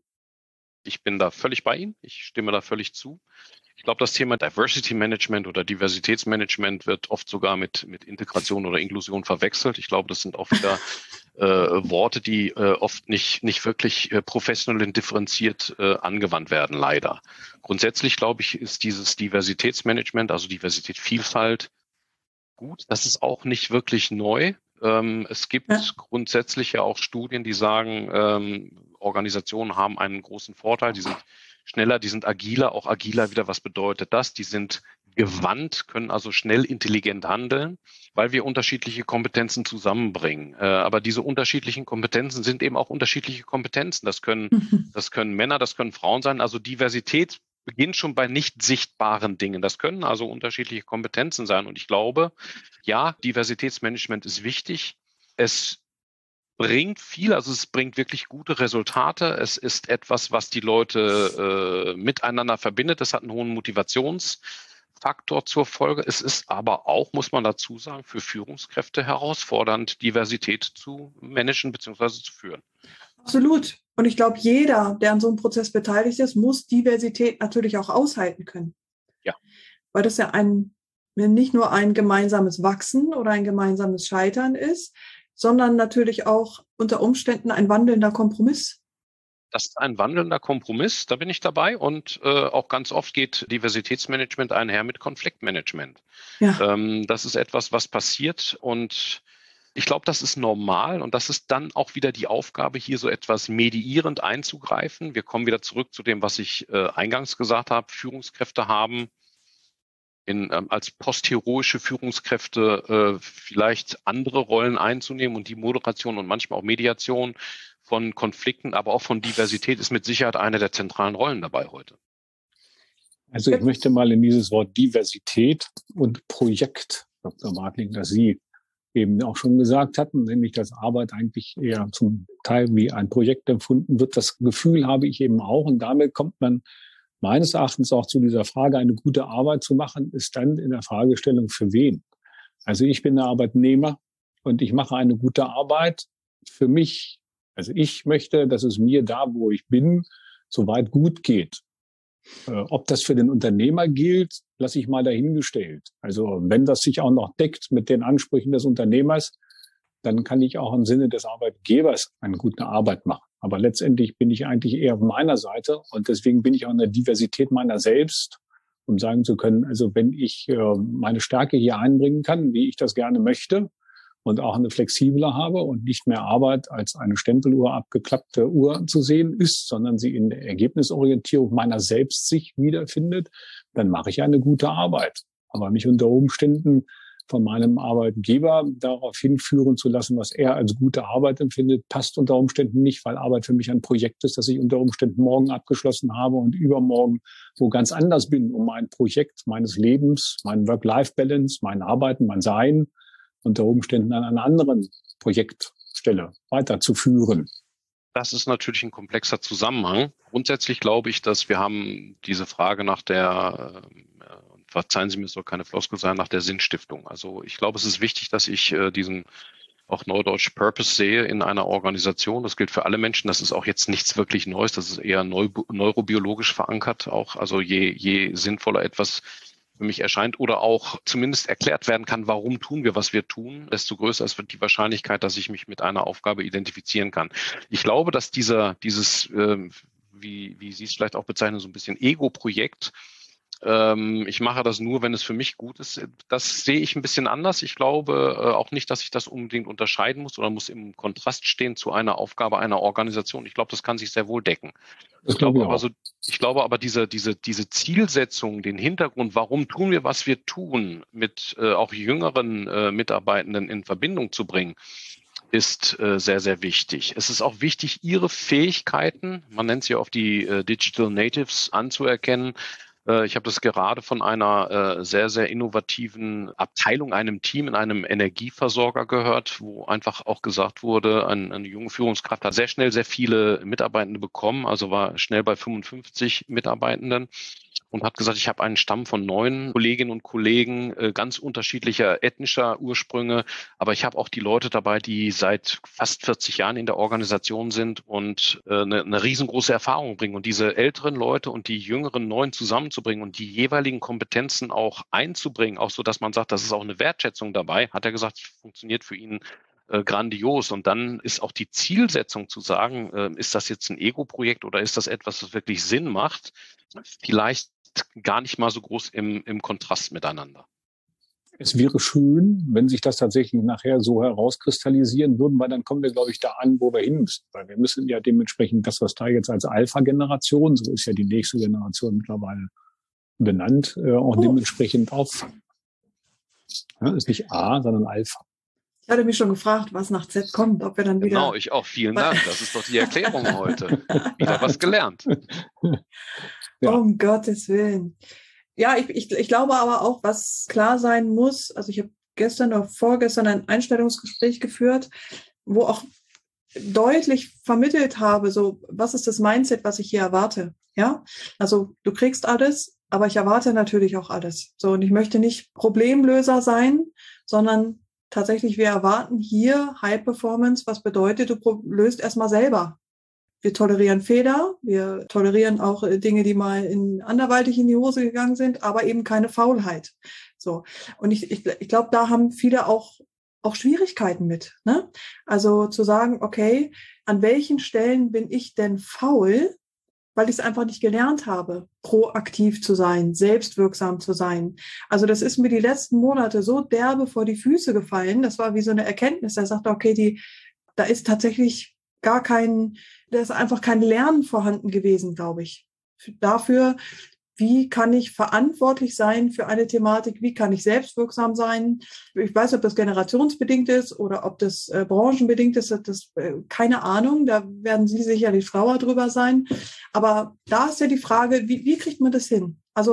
Ich bin da völlig bei Ihnen. Ich stimme da völlig zu. Ich glaube, das Thema Diversity Management oder Diversitätsmanagement wird oft sogar mit, mit Integration oder Inklusion verwechselt. Ich glaube, das sind auch wieder äh, Worte, die äh, oft nicht, nicht wirklich äh, professionell und differenziert äh, angewandt werden, leider. Grundsätzlich, glaube ich, ist dieses Diversitätsmanagement, also Diversität, Vielfalt, gut. Das ist auch nicht wirklich neu. Ähm, es gibt ja. grundsätzlich ja auch Studien, die sagen, ähm, Organisationen haben einen großen Vorteil, die sind schneller, die sind agiler, auch agiler wieder, was bedeutet das? Die sind gewandt, können also schnell intelligent handeln, weil wir unterschiedliche Kompetenzen zusammenbringen. Äh, aber diese unterschiedlichen Kompetenzen sind eben auch unterschiedliche Kompetenzen. Das können, mhm. das können Männer, das können Frauen sein. Also Diversität beginnt schon bei nicht sichtbaren Dingen. Das können also unterschiedliche Kompetenzen sein. Und ich glaube, ja, Diversitätsmanagement ist wichtig. Es bringt viel, also es bringt wirklich gute Resultate. Es ist etwas, was die Leute äh, miteinander verbindet. Es hat einen hohen Motivationsfaktor zur Folge. Es ist aber auch, muss man dazu sagen, für Führungskräfte herausfordernd, Diversität zu managen bzw. zu führen. Absolut. Und ich glaube, jeder, der an so einem Prozess beteiligt ist, muss Diversität natürlich auch aushalten können. Ja. Weil das ja ein, nicht nur ein gemeinsames Wachsen oder ein gemeinsames Scheitern ist, sondern natürlich auch unter Umständen ein wandelnder Kompromiss. Das ist ein wandelnder Kompromiss, da bin ich dabei. Und äh, auch ganz oft geht Diversitätsmanagement einher mit Konfliktmanagement. Ja. Ähm, das ist etwas, was passiert und ich glaube, das ist normal und das ist dann auch wieder die Aufgabe, hier so etwas mediierend einzugreifen. Wir kommen wieder zurück zu dem, was ich äh, eingangs gesagt habe. Führungskräfte haben in, ähm, als postheroische Führungskräfte äh, vielleicht andere Rollen einzunehmen und die Moderation und manchmal auch Mediation von Konflikten, aber auch von Diversität ist mit Sicherheit eine der zentralen Rollen dabei heute. Also ich möchte mal in dieses Wort Diversität und Projekt, Doktor Bartling, das Sie eben auch schon gesagt hatten, nämlich dass Arbeit eigentlich eher zum Teil wie ein Projekt empfunden wird. Das Gefühl habe ich eben auch. Und damit kommt man meines Erachtens auch zu dieser Frage, eine gute Arbeit zu machen, ist dann in der Fragestellung für wen. Also ich bin der Arbeitnehmer und ich mache eine gute Arbeit für mich. Also ich möchte, dass es mir da, wo ich bin, soweit gut geht. Äh, ob das für den Unternehmer gilt, lasse ich mal dahingestellt. Also wenn das sich auch noch deckt mit den Ansprüchen des Unternehmers, dann kann ich auch im Sinne des Arbeitgebers eine gute Arbeit machen. Aber letztendlich bin ich eigentlich eher auf meiner Seite und deswegen bin ich auch in der Diversität meiner selbst, um sagen zu können, also wenn ich äh, meine Stärke hier einbringen kann, wie ich das gerne möchte und auch eine flexible habe und nicht mehr Arbeit als eine Stempeluhr, abgeklappte Uhr zu sehen ist, sondern sie in der Ergebnisorientierung meiner selbst sich wiederfindet, dann mache ich eine gute Arbeit. Aber mich unter Umständen von meinem Arbeitgeber darauf hinführen zu lassen, was er als gute Arbeit empfindet, passt unter Umständen nicht, weil Arbeit für mich ein Projekt ist, das ich unter Umständen morgen abgeschlossen habe und übermorgen wo ganz anders bin, um mein Projekt meines Lebens, mein Work-Life-Balance, mein Arbeiten, mein Sein unter Umständen an einer anderen Projektstelle weiterzuführen. Das ist natürlich ein komplexer Zusammenhang. Grundsätzlich glaube ich, dass wir haben diese Frage nach der, äh, verzeihen Sie mir, es soll keine Floskel sein, nach der Sinnstiftung. Also ich glaube, es ist wichtig, dass ich äh, diesen auch neudeutsch Purpose sehe in einer Organisation. Das gilt für alle Menschen. Das ist auch jetzt nichts wirklich Neues. Das ist eher neu, neurobiologisch verankert auch. Also je, je sinnvoller etwas für mich erscheint oder auch zumindest erklärt werden kann, warum tun wir, was wir tun, desto größer ist die Wahrscheinlichkeit, dass ich mich mit einer Aufgabe identifizieren kann. Ich glaube, dass dieser, dieses, äh, wie, wie Sie es vielleicht auch bezeichnen, so ein bisschen Ego-Projekt, ähm, ich mache das nur, wenn es für mich gut ist, das sehe ich ein bisschen anders. Ich glaube äh, auch nicht, dass ich das unbedingt unterscheiden muss oder muss im Kontrast stehen zu einer Aufgabe einer Organisation. Ich glaube, das kann sich sehr wohl decken. Ich glaube aber so, ich glaube aber diese, diese, diese Zielsetzung, den Hintergrund, warum tun wir, was wir tun, mit äh, auch jüngeren äh, Mitarbeitenden in Verbindung zu bringen, ist äh, sehr, sehr wichtig. Es ist auch wichtig, ihre Fähigkeiten, man nennt sie auch die äh, Digital Natives, anzuerkennen. Äh, ich habe das gerade von einer äh, sehr, sehr innovativen Abteilung, einem Team in einem Energieversorger gehört, wo einfach auch gesagt wurde, ein, eine junge Führungskraft hat sehr schnell sehr viele Mitarbeitende bekommen, also war schnell bei fünfundfünfzig Mitarbeitenden. Und hat gesagt, ich habe einen Stamm von neun Kolleginnen und Kollegen äh, ganz unterschiedlicher ethnischer Ursprünge. Aber ich habe auch die Leute dabei, die seit fast vierzig Jahren in der Organisation sind und äh, eine, eine riesengroße Erfahrung bringen. Und diese älteren Leute und die jüngeren neuen zusammenzubringen und die jeweiligen Kompetenzen auch einzubringen, auch so, dass man sagt, das ist auch eine Wertschätzung dabei, hat er gesagt, funktioniert für ihn äh, grandios. Und dann ist auch die Zielsetzung zu sagen, äh, ist das jetzt ein Ego-Projekt oder ist das etwas, das wirklich Sinn macht, vielleicht gar nicht mal so groß im, im Kontrast miteinander. Es wäre schön, wenn sich das tatsächlich nachher so herauskristallisieren würden, weil dann kommen wir, glaube ich, da an, wo wir hin müssen. Weil wir müssen ja dementsprechend das, was da jetzt als Alpha-Generation, so ist ja die nächste Generation mittlerweile benannt, äh, auch oh. dementsprechend auffangen. Ja, ist nicht A, sondern Alpha. Ich hatte mich schon gefragt, was nach Z kommt, ob wir dann wieder... Genau, ich auch. Vielen Dank. Das ist doch die Erklärung heute. Wieder was gelernt. Ja. Um Gottes Willen. Ja, ich, ich, ich glaube aber auch, was klar sein muss, also ich habe gestern oder vorgestern ein Einstellungsgespräch geführt, wo auch deutlich vermittelt habe, so, was ist das Mindset, was ich hier erwarte? Ja, also du kriegst alles, aber ich erwarte natürlich auch alles. So, und ich möchte nicht Problemlöser sein, sondern tatsächlich, wir erwarten hier High Performance, was bedeutet, du löst erstmal selber. Wir tolerieren Fehler, wir tolerieren auch Dinge, die mal in anderweitig in die Hose gegangen sind, aber eben keine Faulheit. So. Und ich, ich, ich glaube, da haben viele auch, auch Schwierigkeiten mit, ne? Also zu sagen, okay, an welchen Stellen bin ich denn faul, weil ich es einfach nicht gelernt habe, proaktiv zu sein, selbstwirksam zu sein. Also das ist mir die letzten Monate so derbe vor die Füße gefallen. Das war wie so eine Erkenntnis. Er sagte, okay, die, da ist tatsächlich gar kein, da ist einfach kein Lernen vorhanden gewesen, glaube ich. Dafür, wie kann ich verantwortlich sein für eine Thematik, wie kann ich selbstwirksam sein. Ich weiß nicht, ob das generationsbedingt ist oder ob das äh, branchenbedingt ist, das äh, keine Ahnung, da werden Sie sicherlich schlauer drüber sein. Aber da ist ja die Frage, wie, wie kriegt man das hin? Also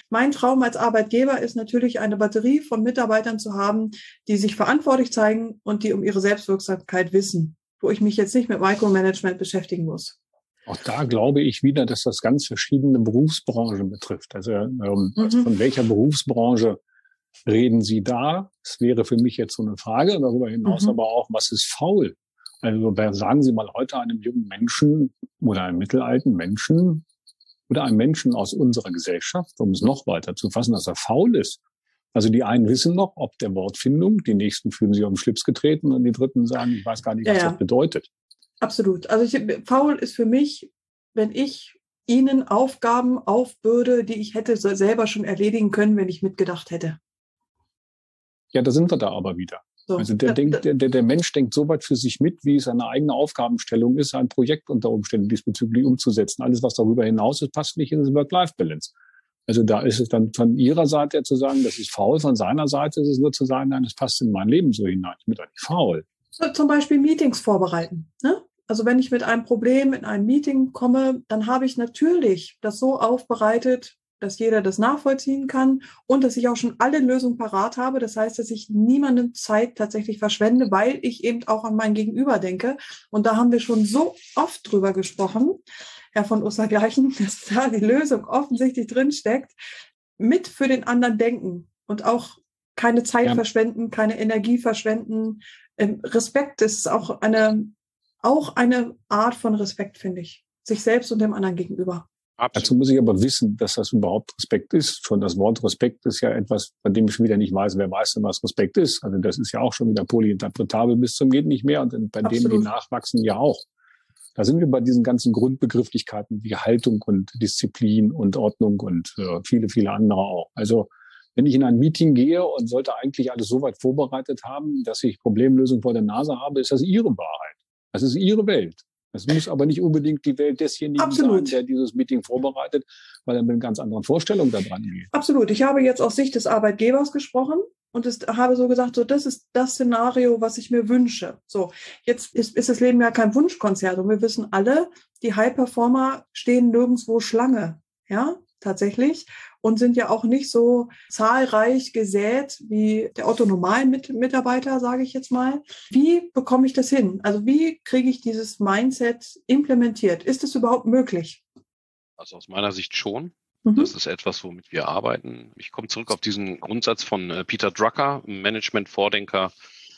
Mein Traum als Arbeitgeber ist natürlich, eine Batterie von Mitarbeitern zu haben, die sich verantwortlich zeigen und die um ihre Selbstwirksamkeit wissen, wo ich mich jetzt nicht mit Micromanagement beschäftigen muss. Auch da glaube ich wieder, dass das ganz verschiedene Berufsbranchen betrifft. Also, ähm, Mhm. also von welcher Berufsbranche reden Sie da? Das wäre für mich jetzt so eine Frage. Darüber hinaus Mhm. aber auch, was ist faul? Also sagen Sie mal heute einem jungen Menschen oder einem mittelalten Menschen oder einem Menschen aus unserer Gesellschaft, um es noch weiter zu fassen, dass er faul ist. Also die einen wissen noch, ob der Wortfindung, die nächsten fühlen sich auf den Schlips getreten und die dritten sagen, ich weiß gar nicht, was Ja, ja. das bedeutet. Absolut. Also ich, faul ist für mich, wenn ich Ihnen Aufgaben aufbürde, die ich hätte so selber schon erledigen können, wenn ich mitgedacht hätte. Ja, da sind wir da aber wieder. So. Also der, Da- denkt, der, der Mensch denkt so weit für sich mit, wie es seine eigene Aufgabenstellung ist, ein Projekt unter Umständen diesbezüglich umzusetzen. Alles, was darüber hinaus ist, passt nicht in das Work-Life-Balance. Also da ist es dann von Ihrer Seite her zu sagen, das ist faul, von seiner Seite ist es nur zu sagen, nein, das passt in mein Leben so hinein. Ich bin doch nicht faul. So, zum Beispiel Meetings vorbereiten. Ne? Also wenn ich mit einem Problem in ein Meeting komme, dann habe ich natürlich das so aufbereitet, dass jeder das nachvollziehen kann und dass ich auch schon alle Lösungen parat habe. Das heißt, dass ich niemandem Zeit tatsächlich verschwende, weil ich eben auch an mein Gegenüber denke. Und da haben wir schon so oft drüber gesprochen, Herr von Ostergleichen, dass da die Lösung offensichtlich drinsteckt. Mit für den anderen denken und auch keine Zeit Ja. verschwenden, keine Energie verschwenden. Ähm, Respekt ist auch eine, auch eine Art von Respekt, finde ich. Sich selbst und dem anderen gegenüber. Dazu Absolut. muss ich aber wissen, dass das überhaupt Respekt ist. Schon das Wort Respekt ist ja etwas, bei dem ich schon wieder nicht weiß, wer weiß denn, was Respekt ist. Also das ist ja auch schon wieder polyinterpretabel bis zum geht nicht mehr und bei denen, Absolut. die nachwachsen, ja auch. Da sind wir bei diesen ganzen Grundbegrifflichkeiten wie Haltung und Disziplin und Ordnung und äh, viele, viele andere auch. Also wenn ich in ein Meeting gehe und sollte eigentlich alles so weit vorbereitet haben, dass ich Problemlösung vor der Nase habe, ist das Ihre Wahrheit. Das ist Ihre Welt. Das muss aber nicht unbedingt die Welt desjenigen Absolut. sein, der dieses Meeting vorbereitet, weil er mit einer ganz anderen Vorstellung da dran geht. Absolut. Ich habe jetzt aus Sicht des Arbeitgebers gesprochen und es, habe so gesagt, so das ist das Szenario, was ich mir wünsche. So, jetzt ist, ist das Leben ja kein Wunschkonzert und wir wissen alle, die High-Performer stehen nirgendwo Schlange, ja, tatsächlich, und sind ja auch nicht so zahlreich gesät wie der Otto-Normal-Mitarbeiter, sage ich jetzt mal. Wie bekomme ich das hin? Also wie kriege ich dieses Mindset implementiert? Ist es überhaupt möglich? Also aus meiner Sicht schon. Mhm. Das ist etwas, womit wir arbeiten. Ich komme zurück auf diesen Grundsatz von äh, Peter Drucker, Management-Vordenker,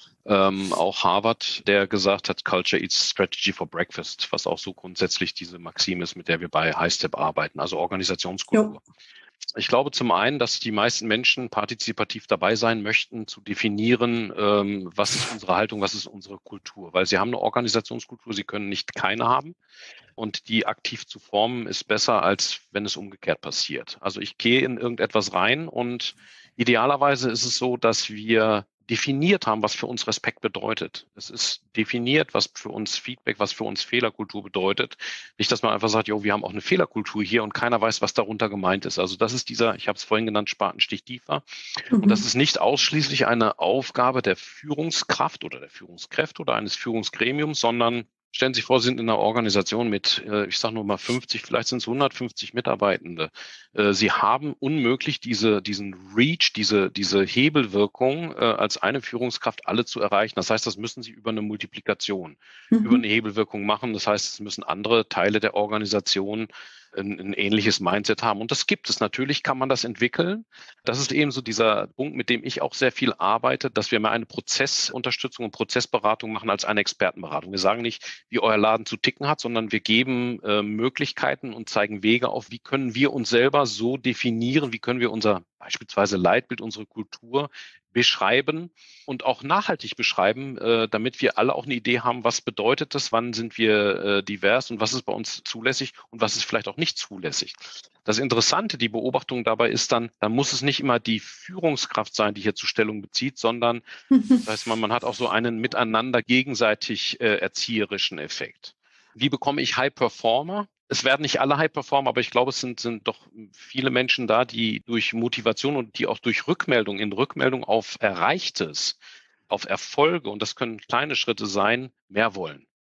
ähm, auch Harvard, der gesagt hat, Culture eats Strategy for Breakfast, was auch so grundsätzlich diese Maxime ist, mit der wir bei HighStep arbeiten, also Organisationskultur. Jo. Ich glaube zum einen, dass die meisten Menschen partizipativ dabei sein möchten, zu definieren, ähm, was ist unsere Haltung, was ist unsere Kultur. Weil sie haben eine Organisationskultur, sie können nicht keine haben. Und die aktiv zu formen, ist besser, als wenn es umgekehrt passiert. Also ich gehe in irgendetwas rein und idealerweise ist es so, dass wir definiert haben, was für uns Respekt bedeutet. Es ist definiert, was für uns Feedback, was für uns Fehlerkultur bedeutet. Nicht, dass man einfach sagt, jo, wir haben auch eine Fehlerkultur hier und keiner weiß, was darunter gemeint ist. Also das ist dieser, ich habe es vorhin genannt, Spatenstich tiefer. Mhm. Und das ist nicht ausschließlich eine Aufgabe der Führungskraft oder der Führungskräfte oder eines Führungsgremiums, sondern stellen Sie sich vor, Sie sind in einer Organisation mit, ich sage nur mal fünfzig, vielleicht sind es hundertfünfzig Mitarbeitende. Sie haben unmöglich diese, diesen Reach, diese, diese Hebelwirkung als eine Führungskraft alle zu erreichen. Das heißt, das müssen Sie über eine Multiplikation, Mhm. über eine Hebelwirkung machen. Das heißt, es müssen andere Teile der Organisation ein, ein ähnliches Mindset haben. Und das gibt es. Natürlich kann man das entwickeln. Das ist eben so dieser Punkt, mit dem ich auch sehr viel arbeite, dass wir mehr eine Prozessunterstützung und Prozessberatung machen als eine Expertenberatung. Wir sagen nicht, wie euer Laden zu ticken hat, sondern wir geben äh, Möglichkeiten und zeigen Wege auf, wie können wir uns selber so definieren, wie können wir unser beispielsweise Leitbild, unsere Kultur beschreiben und auch nachhaltig beschreiben, äh, damit wir alle auch eine Idee haben, was bedeutet das, wann sind wir äh, divers und was ist bei uns zulässig und was ist vielleicht auch nicht zulässig. Das Interessante, die Beobachtung dabei ist dann, dann muss es nicht immer die Führungskraft sein, die hier zur Stellung bezieht, sondern das heißt, man, man hat auch so einen miteinander gegenseitig äh, erzieherischen Effekt. Wie bekomme ich High Performer? Es werden nicht alle High Performer, aber ich glaube, es sind, sind doch viele Menschen da, die durch Motivation und die auch durch Rückmeldung, in Rückmeldung auf Erreichtes, auf Erfolge, und das können kleine Schritte sein, mehr wollen.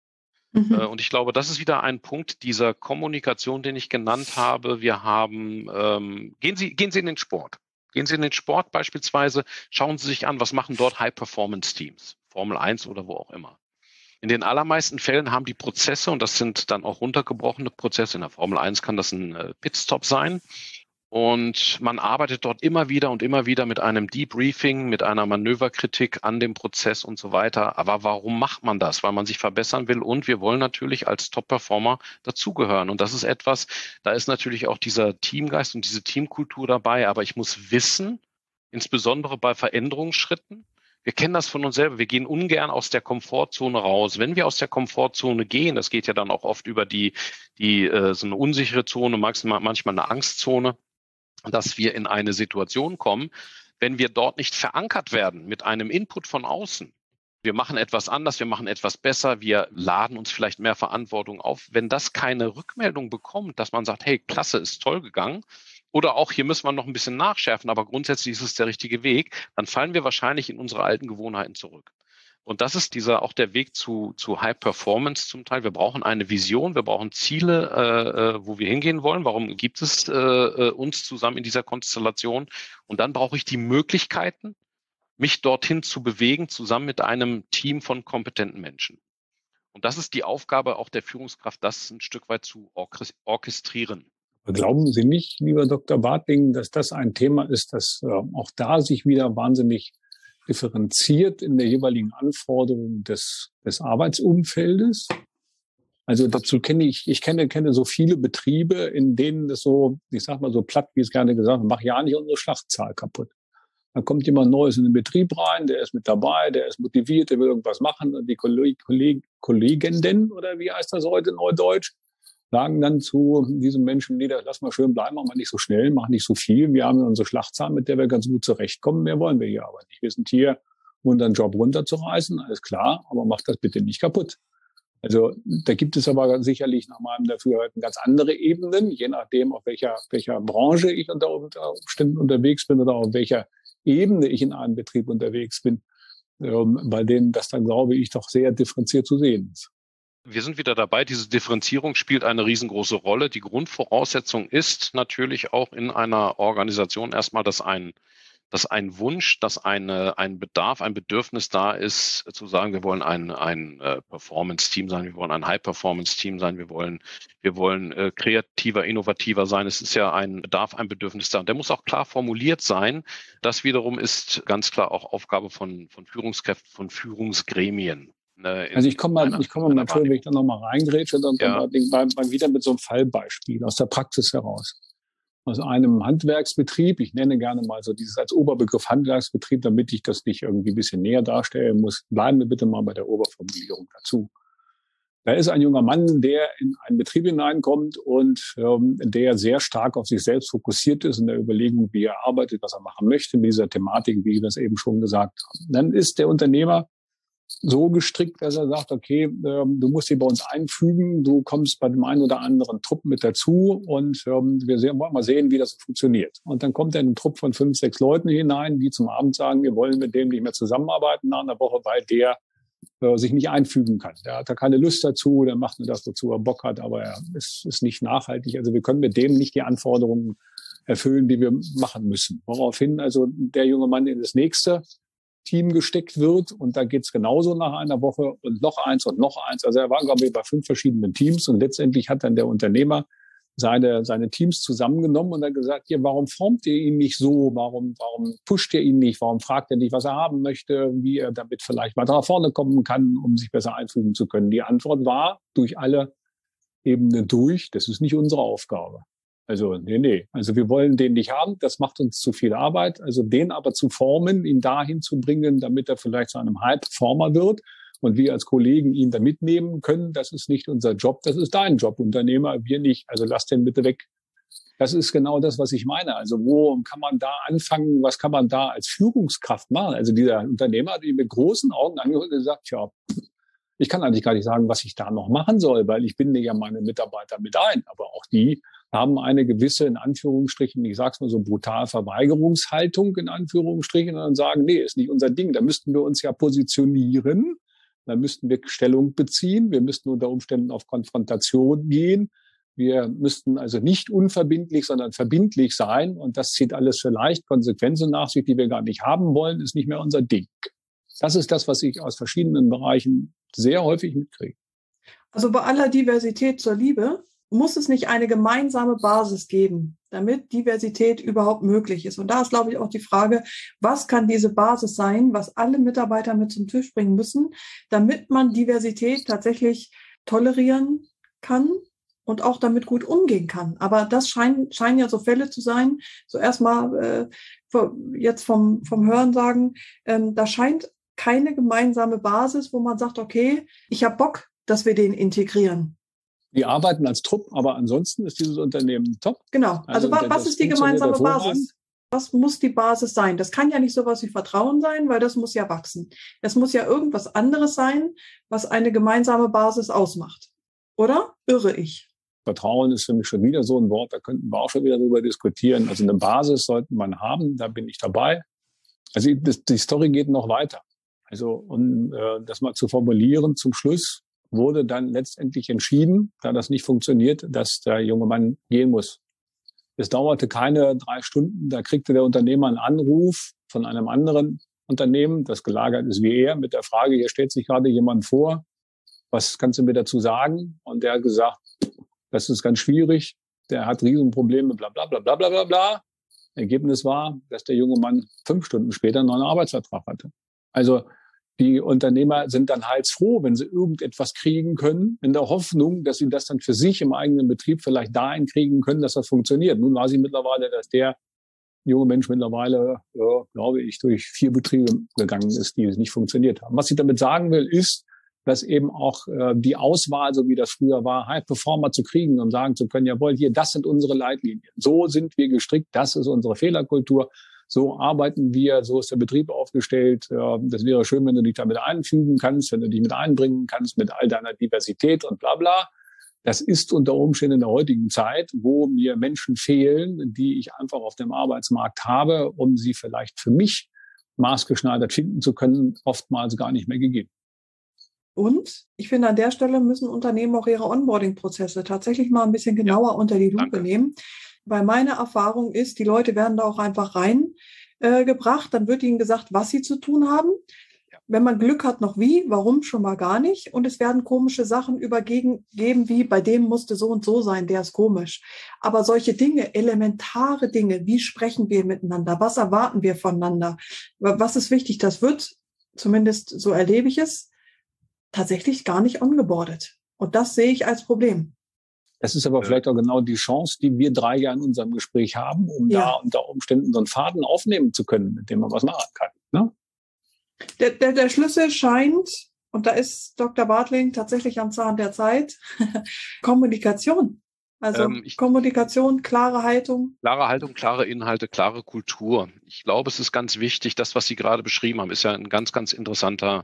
Mhm. Äh, und ich glaube, das ist wieder ein Punkt dieser Kommunikation, den ich genannt habe. Wir haben, ähm, gehen Sie, gehen Sie in den Sport. Gehen Sie in den Sport beispielsweise, schauen Sie sich an, was machen dort High-Performance-Teams, Formel eins oder wo auch immer. In den allermeisten Fällen haben die Prozesse, und das sind dann auch runtergebrochene Prozesse, in der Formel eins kann das ein äh, Pitstop sein, und man arbeitet dort immer wieder und immer wieder mit einem Debriefing, mit einer Manöverkritik an dem Prozess und so weiter. Aber warum macht man das? Weil man sich verbessern will, und wir wollen natürlich als Top-Performer dazugehören. Und das ist etwas, da ist natürlich auch dieser Teamgeist und diese Teamkultur dabei. Aber ich muss wissen, insbesondere bei Veränderungsschritten, wir kennen das von uns selber. Wir gehen ungern aus der Komfortzone raus. Wenn wir aus der Komfortzone gehen, das geht ja dann auch oft über die, die äh, so eine unsichere Zone, manchmal, manchmal eine Angstzone, dass wir in eine Situation kommen, wenn wir dort nicht verankert werden mit einem Input von außen. Wir machen etwas anders, wir machen etwas besser, wir laden uns vielleicht mehr Verantwortung auf. Wenn das keine Rückmeldung bekommt, dass man sagt, hey, klasse, ist toll gegangen, oder auch hier müssen wir noch ein bisschen nachschärfen, aber grundsätzlich ist es der richtige Weg, dann fallen wir wahrscheinlich in unsere alten Gewohnheiten zurück. Und das ist dieser auch der Weg zu, zu High Performance zum Teil. Wir brauchen eine Vision, wir brauchen Ziele, äh, wo wir hingehen wollen. Warum gibt es äh, uns zusammen in dieser Konstellation? Und dann brauche ich die Möglichkeiten, mich dorthin zu bewegen, zusammen mit einem Team von kompetenten Menschen. Und das ist die Aufgabe auch der Führungskraft, das ein Stück weit zu orchestrieren. Glauben Sie nicht, lieber Doktor Bartling, dass das ein Thema ist, das äh, auch da sich wieder wahnsinnig differenziert in der jeweiligen Anforderung des, des Arbeitsumfeldes? Also dazu kenne ich, ich kenne, kenne so viele Betriebe, in denen das so, ich sag mal so platt, wie es gerne gesagt wird, mach ja nicht unsere Schlachtzahl kaputt. Dann kommt jemand Neues in den Betrieb rein, der ist mit dabei, der ist motiviert, der will irgendwas machen, und die Kolleg, Kolleg, Kolleginnen, oder wie heißt das heute neudeutsch, sagen dann zu diesem Menschen, nee, das lass mal schön bleiben, mach mal nicht so schnell, mach nicht so viel. Wir haben unsere Schlachtzahl, mit der wir ganz gut zurechtkommen. Mehr wollen wir hier aber nicht. Wir sind hier, um unseren Job runterzureißen, alles klar, aber mach das bitte nicht kaputt. Also da gibt es aber sicherlich nach meinem Dafürhalten ganz andere Ebenen, je nachdem, auf welcher, welcher Branche ich unter Umständen unterwegs bin oder auf welcher Ebene ich in einem Betrieb unterwegs bin, ähm, bei denen das dann, glaube ich, doch sehr differenziert zu sehen ist. Wir sind wieder dabei. Diese Differenzierung spielt eine riesengroße Rolle. Die Grundvoraussetzung ist natürlich auch in einer Organisation erstmal, dass ein, dass ein Wunsch, dass eine, ein Bedarf, ein Bedürfnis da ist, zu sagen, wir wollen ein, ein äh, Performance-Team sein, wir wollen ein High-Performance-Team sein, wir wollen, wir wollen äh, kreativer, innovativer sein. Es ist ja ein Bedarf, ein Bedürfnis da. Und der muss auch klar formuliert sein. Das wiederum ist ganz klar auch Aufgabe von, von Führungskräften, von Führungsgremien. Also ich komme mal, ich komme mal, Entschuldigung, wenn ich da nochmal reingrätsche, dann ja. mal, mal wieder mit so einem Fallbeispiel aus der Praxis heraus. Aus einem Handwerksbetrieb, ich nenne gerne mal so dieses als Oberbegriff Handwerksbetrieb, damit ich das nicht irgendwie ein bisschen näher darstellen muss. Bleiben wir bitte mal bei der Oberformulierung dazu. Da ist ein junger Mann, der in einen Betrieb hineinkommt und ähm, der sehr stark auf sich selbst fokussiert ist in der Überlegung, wie er arbeitet, was er machen möchte mit dieser Thematik, wie ich das eben schon gesagt habe. Dann ist der Unternehmer so gestrickt, dass er sagt, okay, ähm, du musst dich bei uns einfügen, du kommst bei dem einen oder anderen Trupp mit dazu und ähm, wir sehen, wollen mal sehen, wie das funktioniert. Und dann kommt er in einen Trupp von fünf, sechs Leuten hinein, die zum Abend sagen, wir wollen mit dem nicht mehr zusammenarbeiten nach einer Woche, weil der äh, sich nicht einfügen kann. Der hat da keine Lust dazu, der macht nur das, wozu er Bock hat, aber er ist, ist nicht nachhaltig. Also wir können mit dem nicht die Anforderungen erfüllen, die wir machen müssen. Woraufhin also der junge Mann in das nächste Team gesteckt wird und da geht's genauso nach einer Woche und noch eins und noch eins. Also er war, glaube ich, bei fünf verschiedenen Teams und letztendlich hat dann der Unternehmer seine seine Teams zusammengenommen und dann gesagt, ja, warum formt ihr ihn nicht so? Warum warum pusht ihr ihn nicht? Warum fragt er nicht, was er haben möchte, wie er damit vielleicht weiter nach vorne kommen kann, um sich besser einfügen zu können? Die Antwort war durch alle Ebenen durch, das ist nicht unsere Aufgabe. Also, nee, nee. Also wir wollen den nicht haben, das macht uns zu viel Arbeit. Also den aber zu formen, ihn dahin zu bringen, damit er vielleicht zu einem High-Performer wird und wir als Kollegen ihn da mitnehmen können, das ist nicht unser Job, das ist dein Job, Unternehmer, wir nicht. Also lass den bitte weg. Das ist genau das, was ich meine. Also wo kann man da anfangen, was kann man da als Führungskraft machen? Also dieser Unternehmer hat ihn mit großen Augen angehört und gesagt, ja, ich kann eigentlich gar nicht sagen, was ich da noch machen soll, weil ich binde ja meine Mitarbeiter mit ein. Aber auch die haben eine gewisse, in Anführungsstrichen, ich sag's mal so brutal, Verweigerungshaltung, in Anführungsstrichen, und dann sagen, nee, ist nicht unser Ding. Da müssten wir uns ja positionieren, dann müssten wir Stellung beziehen. Wir müssten unter Umständen auf Konfrontation gehen. Wir müssten also nicht unverbindlich, sondern verbindlich sein. Und das zieht alles vielleicht Konsequenzen nach sich, die wir gar nicht haben wollen, ist nicht mehr unser Ding. Das ist das, was ich aus verschiedenen Bereichen sehr häufig mitkriege. Also bei aller Diversität zur Liebe muss es nicht eine gemeinsame Basis geben, damit Diversität überhaupt möglich ist. Und da ist, glaube ich, auch die Frage, was kann diese Basis sein, was alle Mitarbeiter mit zum Tisch bringen müssen, damit man Diversität tatsächlich tolerieren kann und auch damit gut umgehen kann. Aber das scheinen, scheinen ja so Fälle zu sein, so erstmal äh, jetzt vom, vom Hörensagen, ähm, da scheint keine gemeinsame Basis, wo man sagt, okay, ich habe Bock, dass wir den integrieren. Die arbeiten als Trupp, aber ansonsten ist dieses Unternehmen top. Genau. Also, also was ist die gemeinsame Basis? Was muss die Basis sein? Das kann ja nicht sowas wie Vertrauen sein, weil das muss ja wachsen. Es muss ja irgendwas anderes sein, was eine gemeinsame Basis ausmacht. Oder irre ich? Vertrauen ist für mich schon wieder so ein Wort, da könnten wir auch schon wieder drüber diskutieren. Also eine Basis sollte man haben, da bin ich dabei. Also das, die Story geht noch weiter. Also um äh, das mal zu formulieren, zum Schluss wurde dann letztendlich entschieden, da das nicht funktioniert, dass der junge Mann gehen muss. Es dauerte keine drei Stunden, da kriegte der Unternehmer einen Anruf von einem anderen Unternehmen, das gelagert ist wie er, mit der Frage, hier stellt sich gerade jemand vor, was kannst du mir dazu sagen? Und der hat gesagt, das ist ganz schwierig, der hat Riesenprobleme, bla bla bla bla bla bla bla. Ergebnis war, dass der junge Mann fünf Stunden später einen neuen Arbeitsvertrag hatte. Also die Unternehmer sind dann heilsfroh, wenn sie irgendetwas kriegen können, in der Hoffnung, dass sie das dann für sich im eigenen Betrieb vielleicht dahin kriegen können, dass das funktioniert. Nun weiß ich mittlerweile, dass der junge Mensch mittlerweile, ja, glaube ich, durch vier Betriebe gegangen ist, die nicht funktioniert haben. Was ich damit sagen will, ist, dass eben auch äh, die Auswahl, so wie das früher war, High-Performer zu kriegen und sagen zu können, jawohl, hier, das sind unsere Leitlinien. So sind wir gestrickt, das ist unsere Fehlerkultur. So arbeiten wir, so ist der Betrieb aufgestellt. Das wäre schön, wenn du dich damit einfügen kannst, wenn du dich mit einbringen kannst mit all deiner Diversität und bla bla. Das ist unter Umständen in der heutigen Zeit, wo mir Menschen fehlen, die ich einfach auf dem Arbeitsmarkt habe, um sie vielleicht für mich maßgeschneidert finden zu können, oftmals gar nicht mehr gegeben. Und ich finde, an der Stelle müssen Unternehmen auch ihre Onboarding-Prozesse tatsächlich mal ein bisschen genauer ja, unter die Lupe danke. nehmen. Weil meine Erfahrung ist, die Leute werden da auch einfach reingebracht. Äh, dann wird ihnen gesagt, was sie zu tun haben. Ja. Wenn man Glück hat, noch wie, warum schon mal gar nicht. Und es werden komische Sachen übergeben, wie bei dem musste so und so sein, der ist komisch. Aber solche Dinge, elementare Dinge, wie sprechen wir miteinander, was erwarten wir voneinander, was ist wichtig, das wird, zumindest so erlebe ich es, tatsächlich gar nicht ongeboardet. Und das sehe ich als Problem. Das ist aber vielleicht auch genau die Chance, die wir drei ja in unserem Gespräch haben, um ja. da unter Umständen so einen Faden aufnehmen zu können, mit dem man was machen kann. Ne? Der, der, der Schlüssel scheint, und da ist Doktor Bartling tatsächlich am Zahn der Zeit, Kommunikation. Also ähm, ich, Kommunikation, klare Haltung. Klare Haltung, klare Inhalte, klare Kultur. Ich glaube, es ist ganz wichtig, das, was Sie gerade beschrieben haben, ist ja ein ganz, ganz interessanter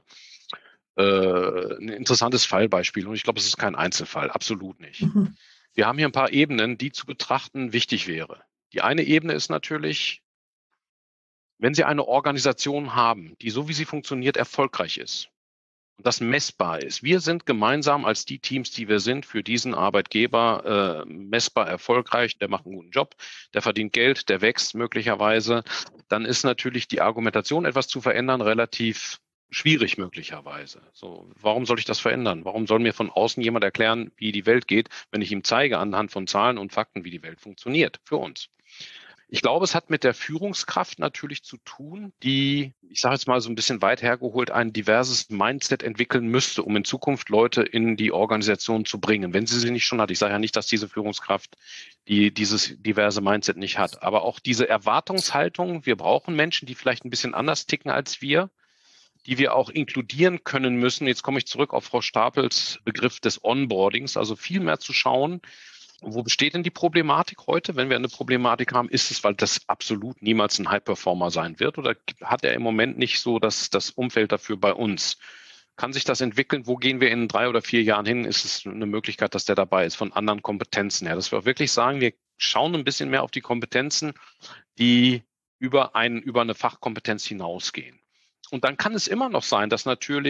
ein interessantes Fallbeispiel. Und ich glaube, es ist kein Einzelfall, absolut nicht. Mhm. Wir haben hier ein paar Ebenen, die zu betrachten wichtig wäre. Die eine Ebene ist natürlich, wenn Sie eine Organisation haben, die so wie sie funktioniert, erfolgreich ist und das messbar ist. Wir sind gemeinsam als die Teams, die wir sind, für diesen Arbeitgeber äh, messbar erfolgreich. Der macht einen guten Job, der verdient Geld, der wächst möglicherweise. Dann ist natürlich die Argumentation, etwas zu verändern, relativ schwierig möglicherweise. So, warum soll ich das verändern? Warum soll mir von außen jemand erklären, wie die Welt geht, wenn ich ihm zeige anhand von Zahlen und Fakten, wie die Welt funktioniert für uns? Ich glaube, es hat mit der Führungskraft natürlich zu tun, die, ich sage jetzt mal so ein bisschen weit hergeholt, ein diverses Mindset entwickeln müsste, um in Zukunft Leute in die Organisation zu bringen, wenn sie sie nicht schon hat. Ich sage ja nicht, dass diese Führungskraft die dieses diverse Mindset nicht hat, aber auch diese Erwartungshaltung, wir brauchen Menschen, die vielleicht ein bisschen anders ticken als wir, die wir auch inkludieren können müssen. Jetzt komme ich zurück auf Frau Stapels Begriff des Onboardings, also viel mehr zu schauen, wo besteht denn die Problematik heute? Wenn wir eine Problematik haben, ist es, weil das absolut niemals ein High-Performer sein wird oder hat er im Moment nicht so das, das Umfeld dafür bei uns? Kann sich das entwickeln? Wo gehen wir in drei oder vier Jahren hin? Ist es eine Möglichkeit, dass der dabei ist von anderen Kompetenzen her? Dass wir auch wirklich sagen, wir schauen ein bisschen mehr auf die Kompetenzen, die über, ein, über eine Fachkompetenz hinausgehen. Und dann kann es immer noch sein, dass natürlich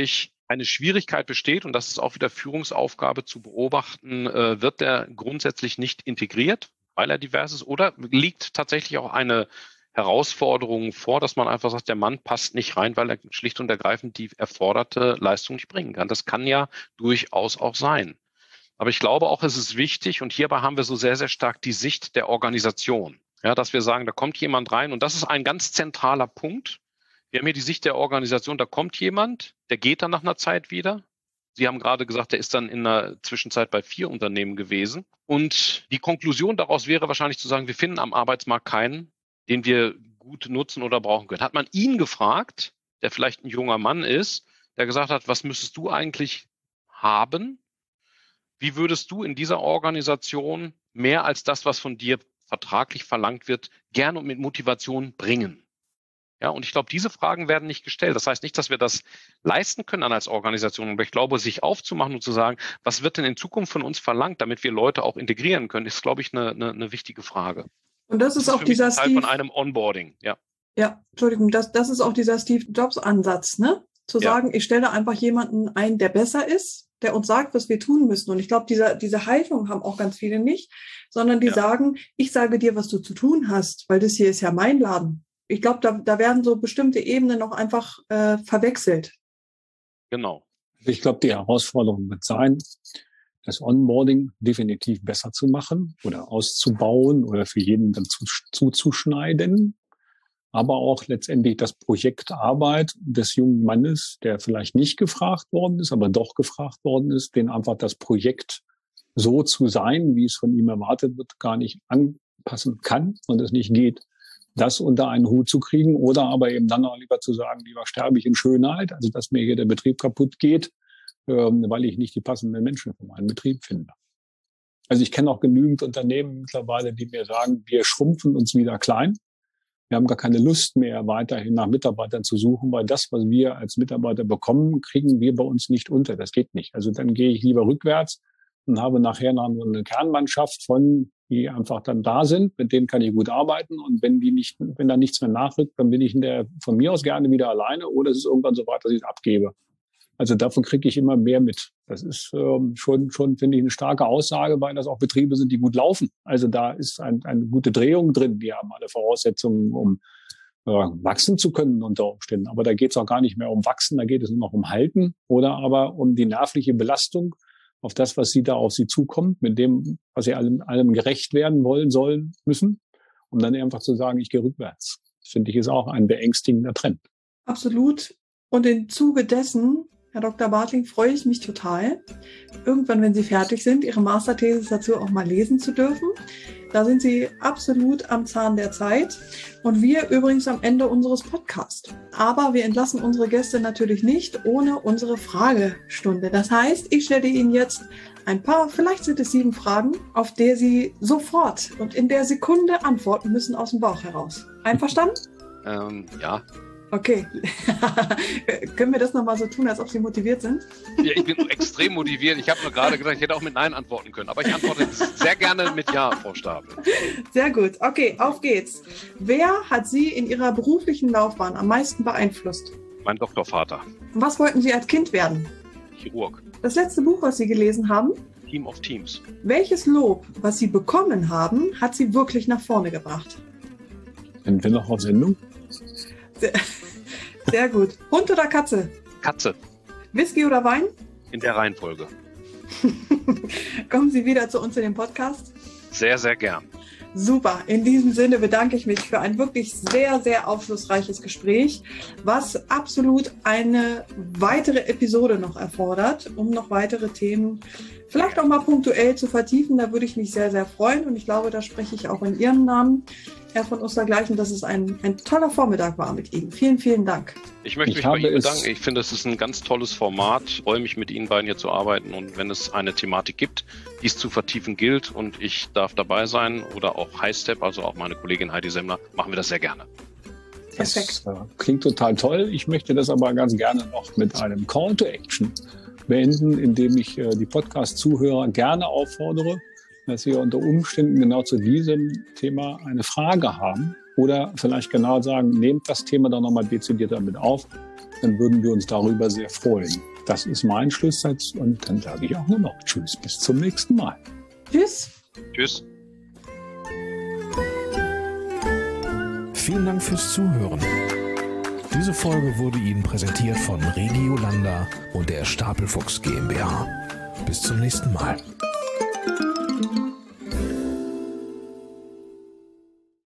eine Schwierigkeit besteht, und das ist auch wieder Führungsaufgabe zu beobachten, äh, wird der grundsätzlich nicht integriert, weil er divers ist, oder liegt tatsächlich auch eine Herausforderung vor, dass man einfach sagt, der Mann passt nicht rein, weil er schlicht und ergreifend die erforderte Leistung nicht bringen kann. Das kann ja durchaus auch sein. Aber ich glaube auch, es ist wichtig, und hierbei haben wir so sehr, sehr stark die Sicht der Organisation. Ja, dass wir sagen, da kommt jemand rein, und das ist ein ganz zentraler Punkt. Wir haben hier die Sicht der Organisation, da kommt jemand, der geht dann nach einer Zeit wieder. Sie haben gerade gesagt, der ist dann in der Zwischenzeit bei vier Unternehmen gewesen. Und die Konklusion daraus wäre wahrscheinlich zu sagen, wir finden am Arbeitsmarkt keinen, den wir gut nutzen oder brauchen können. Hat man ihn gefragt, der vielleicht ein junger Mann ist, der gesagt hat, was müsstest du eigentlich haben? Wie würdest du in dieser Organisation mehr als das, was von dir vertraglich verlangt wird, gerne und mit Motivation bringen? Ja, und ich glaube, diese Fragen werden nicht gestellt. Das heißt nicht, dass wir das leisten können als Organisation, aber ich glaube, sich aufzumachen und zu sagen, was wird denn in Zukunft von uns verlangt, damit wir Leute auch integrieren können, ist, glaube ich, eine, eine, eine wichtige Frage. Und das, das ist auch für dieser mich Teil Steve, von einem Onboarding, ja. Ja, Entschuldigung, das, das ist auch dieser Steve Jobs Ansatz, ne? Zu Ja. sagen, ich stelle einfach jemanden ein, der besser ist, der uns sagt, was wir tun müssen. Und ich glaube, diese, diese Haltung haben auch ganz viele nicht, sondern die Ja. sagen, ich sage dir, was du zu tun hast, weil das hier ist ja mein Laden. Ich glaube, da, da werden so bestimmte Ebenen noch einfach äh, verwechselt. Genau. Ich glaube, die Herausforderung wird sein, das Onboarding definitiv besser zu machen oder auszubauen oder für jeden dann zu, zuzuschneiden. Aber auch letztendlich das Projekt Arbeit des jungen Mannes, der vielleicht nicht gefragt worden ist, aber doch gefragt worden ist, den einfach das Projekt so zu sein, wie es von ihm erwartet wird, gar nicht anpassen kann und es nicht geht, das unter einen Hut zu kriegen oder aber eben dann auch lieber zu sagen, lieber sterbe ich in Schönheit, also dass mir hier der Betrieb kaputt geht, ähm, weil ich nicht die passenden Menschen für meinen Betrieb finde. Also ich kenne auch genügend Unternehmen mittlerweile, die mir sagen, wir schrumpfen uns wieder klein. Wir haben gar keine Lust mehr, weiterhin nach Mitarbeitern zu suchen, weil das, was wir als Mitarbeiter bekommen, kriegen wir bei uns nicht unter. Das geht nicht. Also dann gehe ich lieber rückwärts und habe nachher noch eine Kernmannschaft von, die einfach dann da sind, mit denen kann ich gut arbeiten. Und wenn die nicht, wenn da nichts mehr nachrückt, dann bin ich in der, von mir aus gerne wieder alleine oder es ist irgendwann so weit, dass ich es abgebe. Also davon kriege ich immer mehr mit. Das ist ähm, schon, schon finde ich, eine starke Aussage, weil das auch Betriebe sind, die gut laufen. Also da ist ein, eine gute Drehung drin. Die haben alle Voraussetzungen, um äh, wachsen zu können unter Umständen. Aber da geht es auch gar nicht mehr um Wachsen, da geht es nur noch um Halten oder aber um die nervliche Belastung auf das, was sie da auf sie zukommt, mit dem, was sie allem, allem gerecht werden wollen, sollen, müssen, um dann einfach zu sagen, ich gehe rückwärts. Das finde ich ist auch ein beängstigender Trend. Absolut. Und im Zuge dessen, Herr Doktor Bartling, freue ich mich total, irgendwann, wenn Sie fertig sind, Ihre Masterthesis dazu auch mal lesen zu dürfen. Da sind Sie absolut am Zahn der Zeit. Und wir übrigens am Ende unseres Podcasts. Aber wir entlassen unsere Gäste natürlich nicht ohne unsere Fragestunde. Das heißt, ich stelle Ihnen jetzt ein paar, vielleicht sind es sieben Fragen, auf der Sie sofort und in der Sekunde antworten müssen aus dem Bauch heraus. Einverstanden? Ähm, ja. Okay. Können wir das nochmal so tun, als ob Sie motiviert sind? Ja, ich bin extrem motiviert. Ich habe nur gerade gedacht, ich hätte auch mit Nein antworten können. Aber ich antworte sehr gerne mit Ja, Frau Stabel. Sehr gut. Okay, auf geht's. Wer hat Sie in Ihrer beruflichen Laufbahn am meisten beeinflusst? Mein Doktorvater, Was wollten Sie als Kind werden? Chirurg, Das letzte Buch, was Sie gelesen haben? Team of Teams. Welches Lob, was Sie bekommen haben, hat Sie wirklich nach vorne gebracht? Sind wir noch auf Sendung? Sehr, sehr gut. Hund oder Katze? Katze, Whisky oder Wein? in der Reihenfolge. Kommen Sie wieder zu uns in den Podcast? Sehr, sehr gern. Super. In diesem Sinne bedanke ich mich für ein wirklich sehr, sehr aufschlussreiches Gespräch, was absolut eine weitere Episode noch erfordert, um noch weitere Themen vielleicht auch mal punktuell zu vertiefen. Da würde ich mich sehr, sehr freuen. Und ich glaube, da spreche ich auch in Ihrem Namen, Herr von Ostergleichen, dass es ein, ein toller Vormittag war mit Ihnen. Vielen, vielen Dank. Ich möchte Ich mich bei habe Ihnen es- bedanken. Ich finde, es ist ein ganz tolles Format. Ich freue mich, mit Ihnen beiden hier zu arbeiten. Und wenn es eine Thematik gibt, die es zu vertiefen gilt und ich darf dabei sein oder auch HighStep, also auch meine Kollegin Heidi Semmler, machen wir das sehr gerne. Perfekt. Das äh, klingt total toll. Ich möchte das aber ganz gerne noch mit einem Call to Action beenden, indem ich äh, die Podcast-Zuhörer gerne auffordere, dass Sie unter Umständen genau zu diesem Thema eine Frage haben oder vielleicht genau sagen, nehmt das Thema dann nochmal dezidiert damit auf, dann würden wir uns darüber sehr freuen. Das ist mein Schlusssatz und dann sage ich auch nur noch Tschüss, bis zum nächsten Mal. Tschüss. Tschüss. Vielen Dank fürs Zuhören. Diese Folge wurde Ihnen präsentiert von Regiolanda und der Stapelfuchs GmbH. Bis zum nächsten Mal.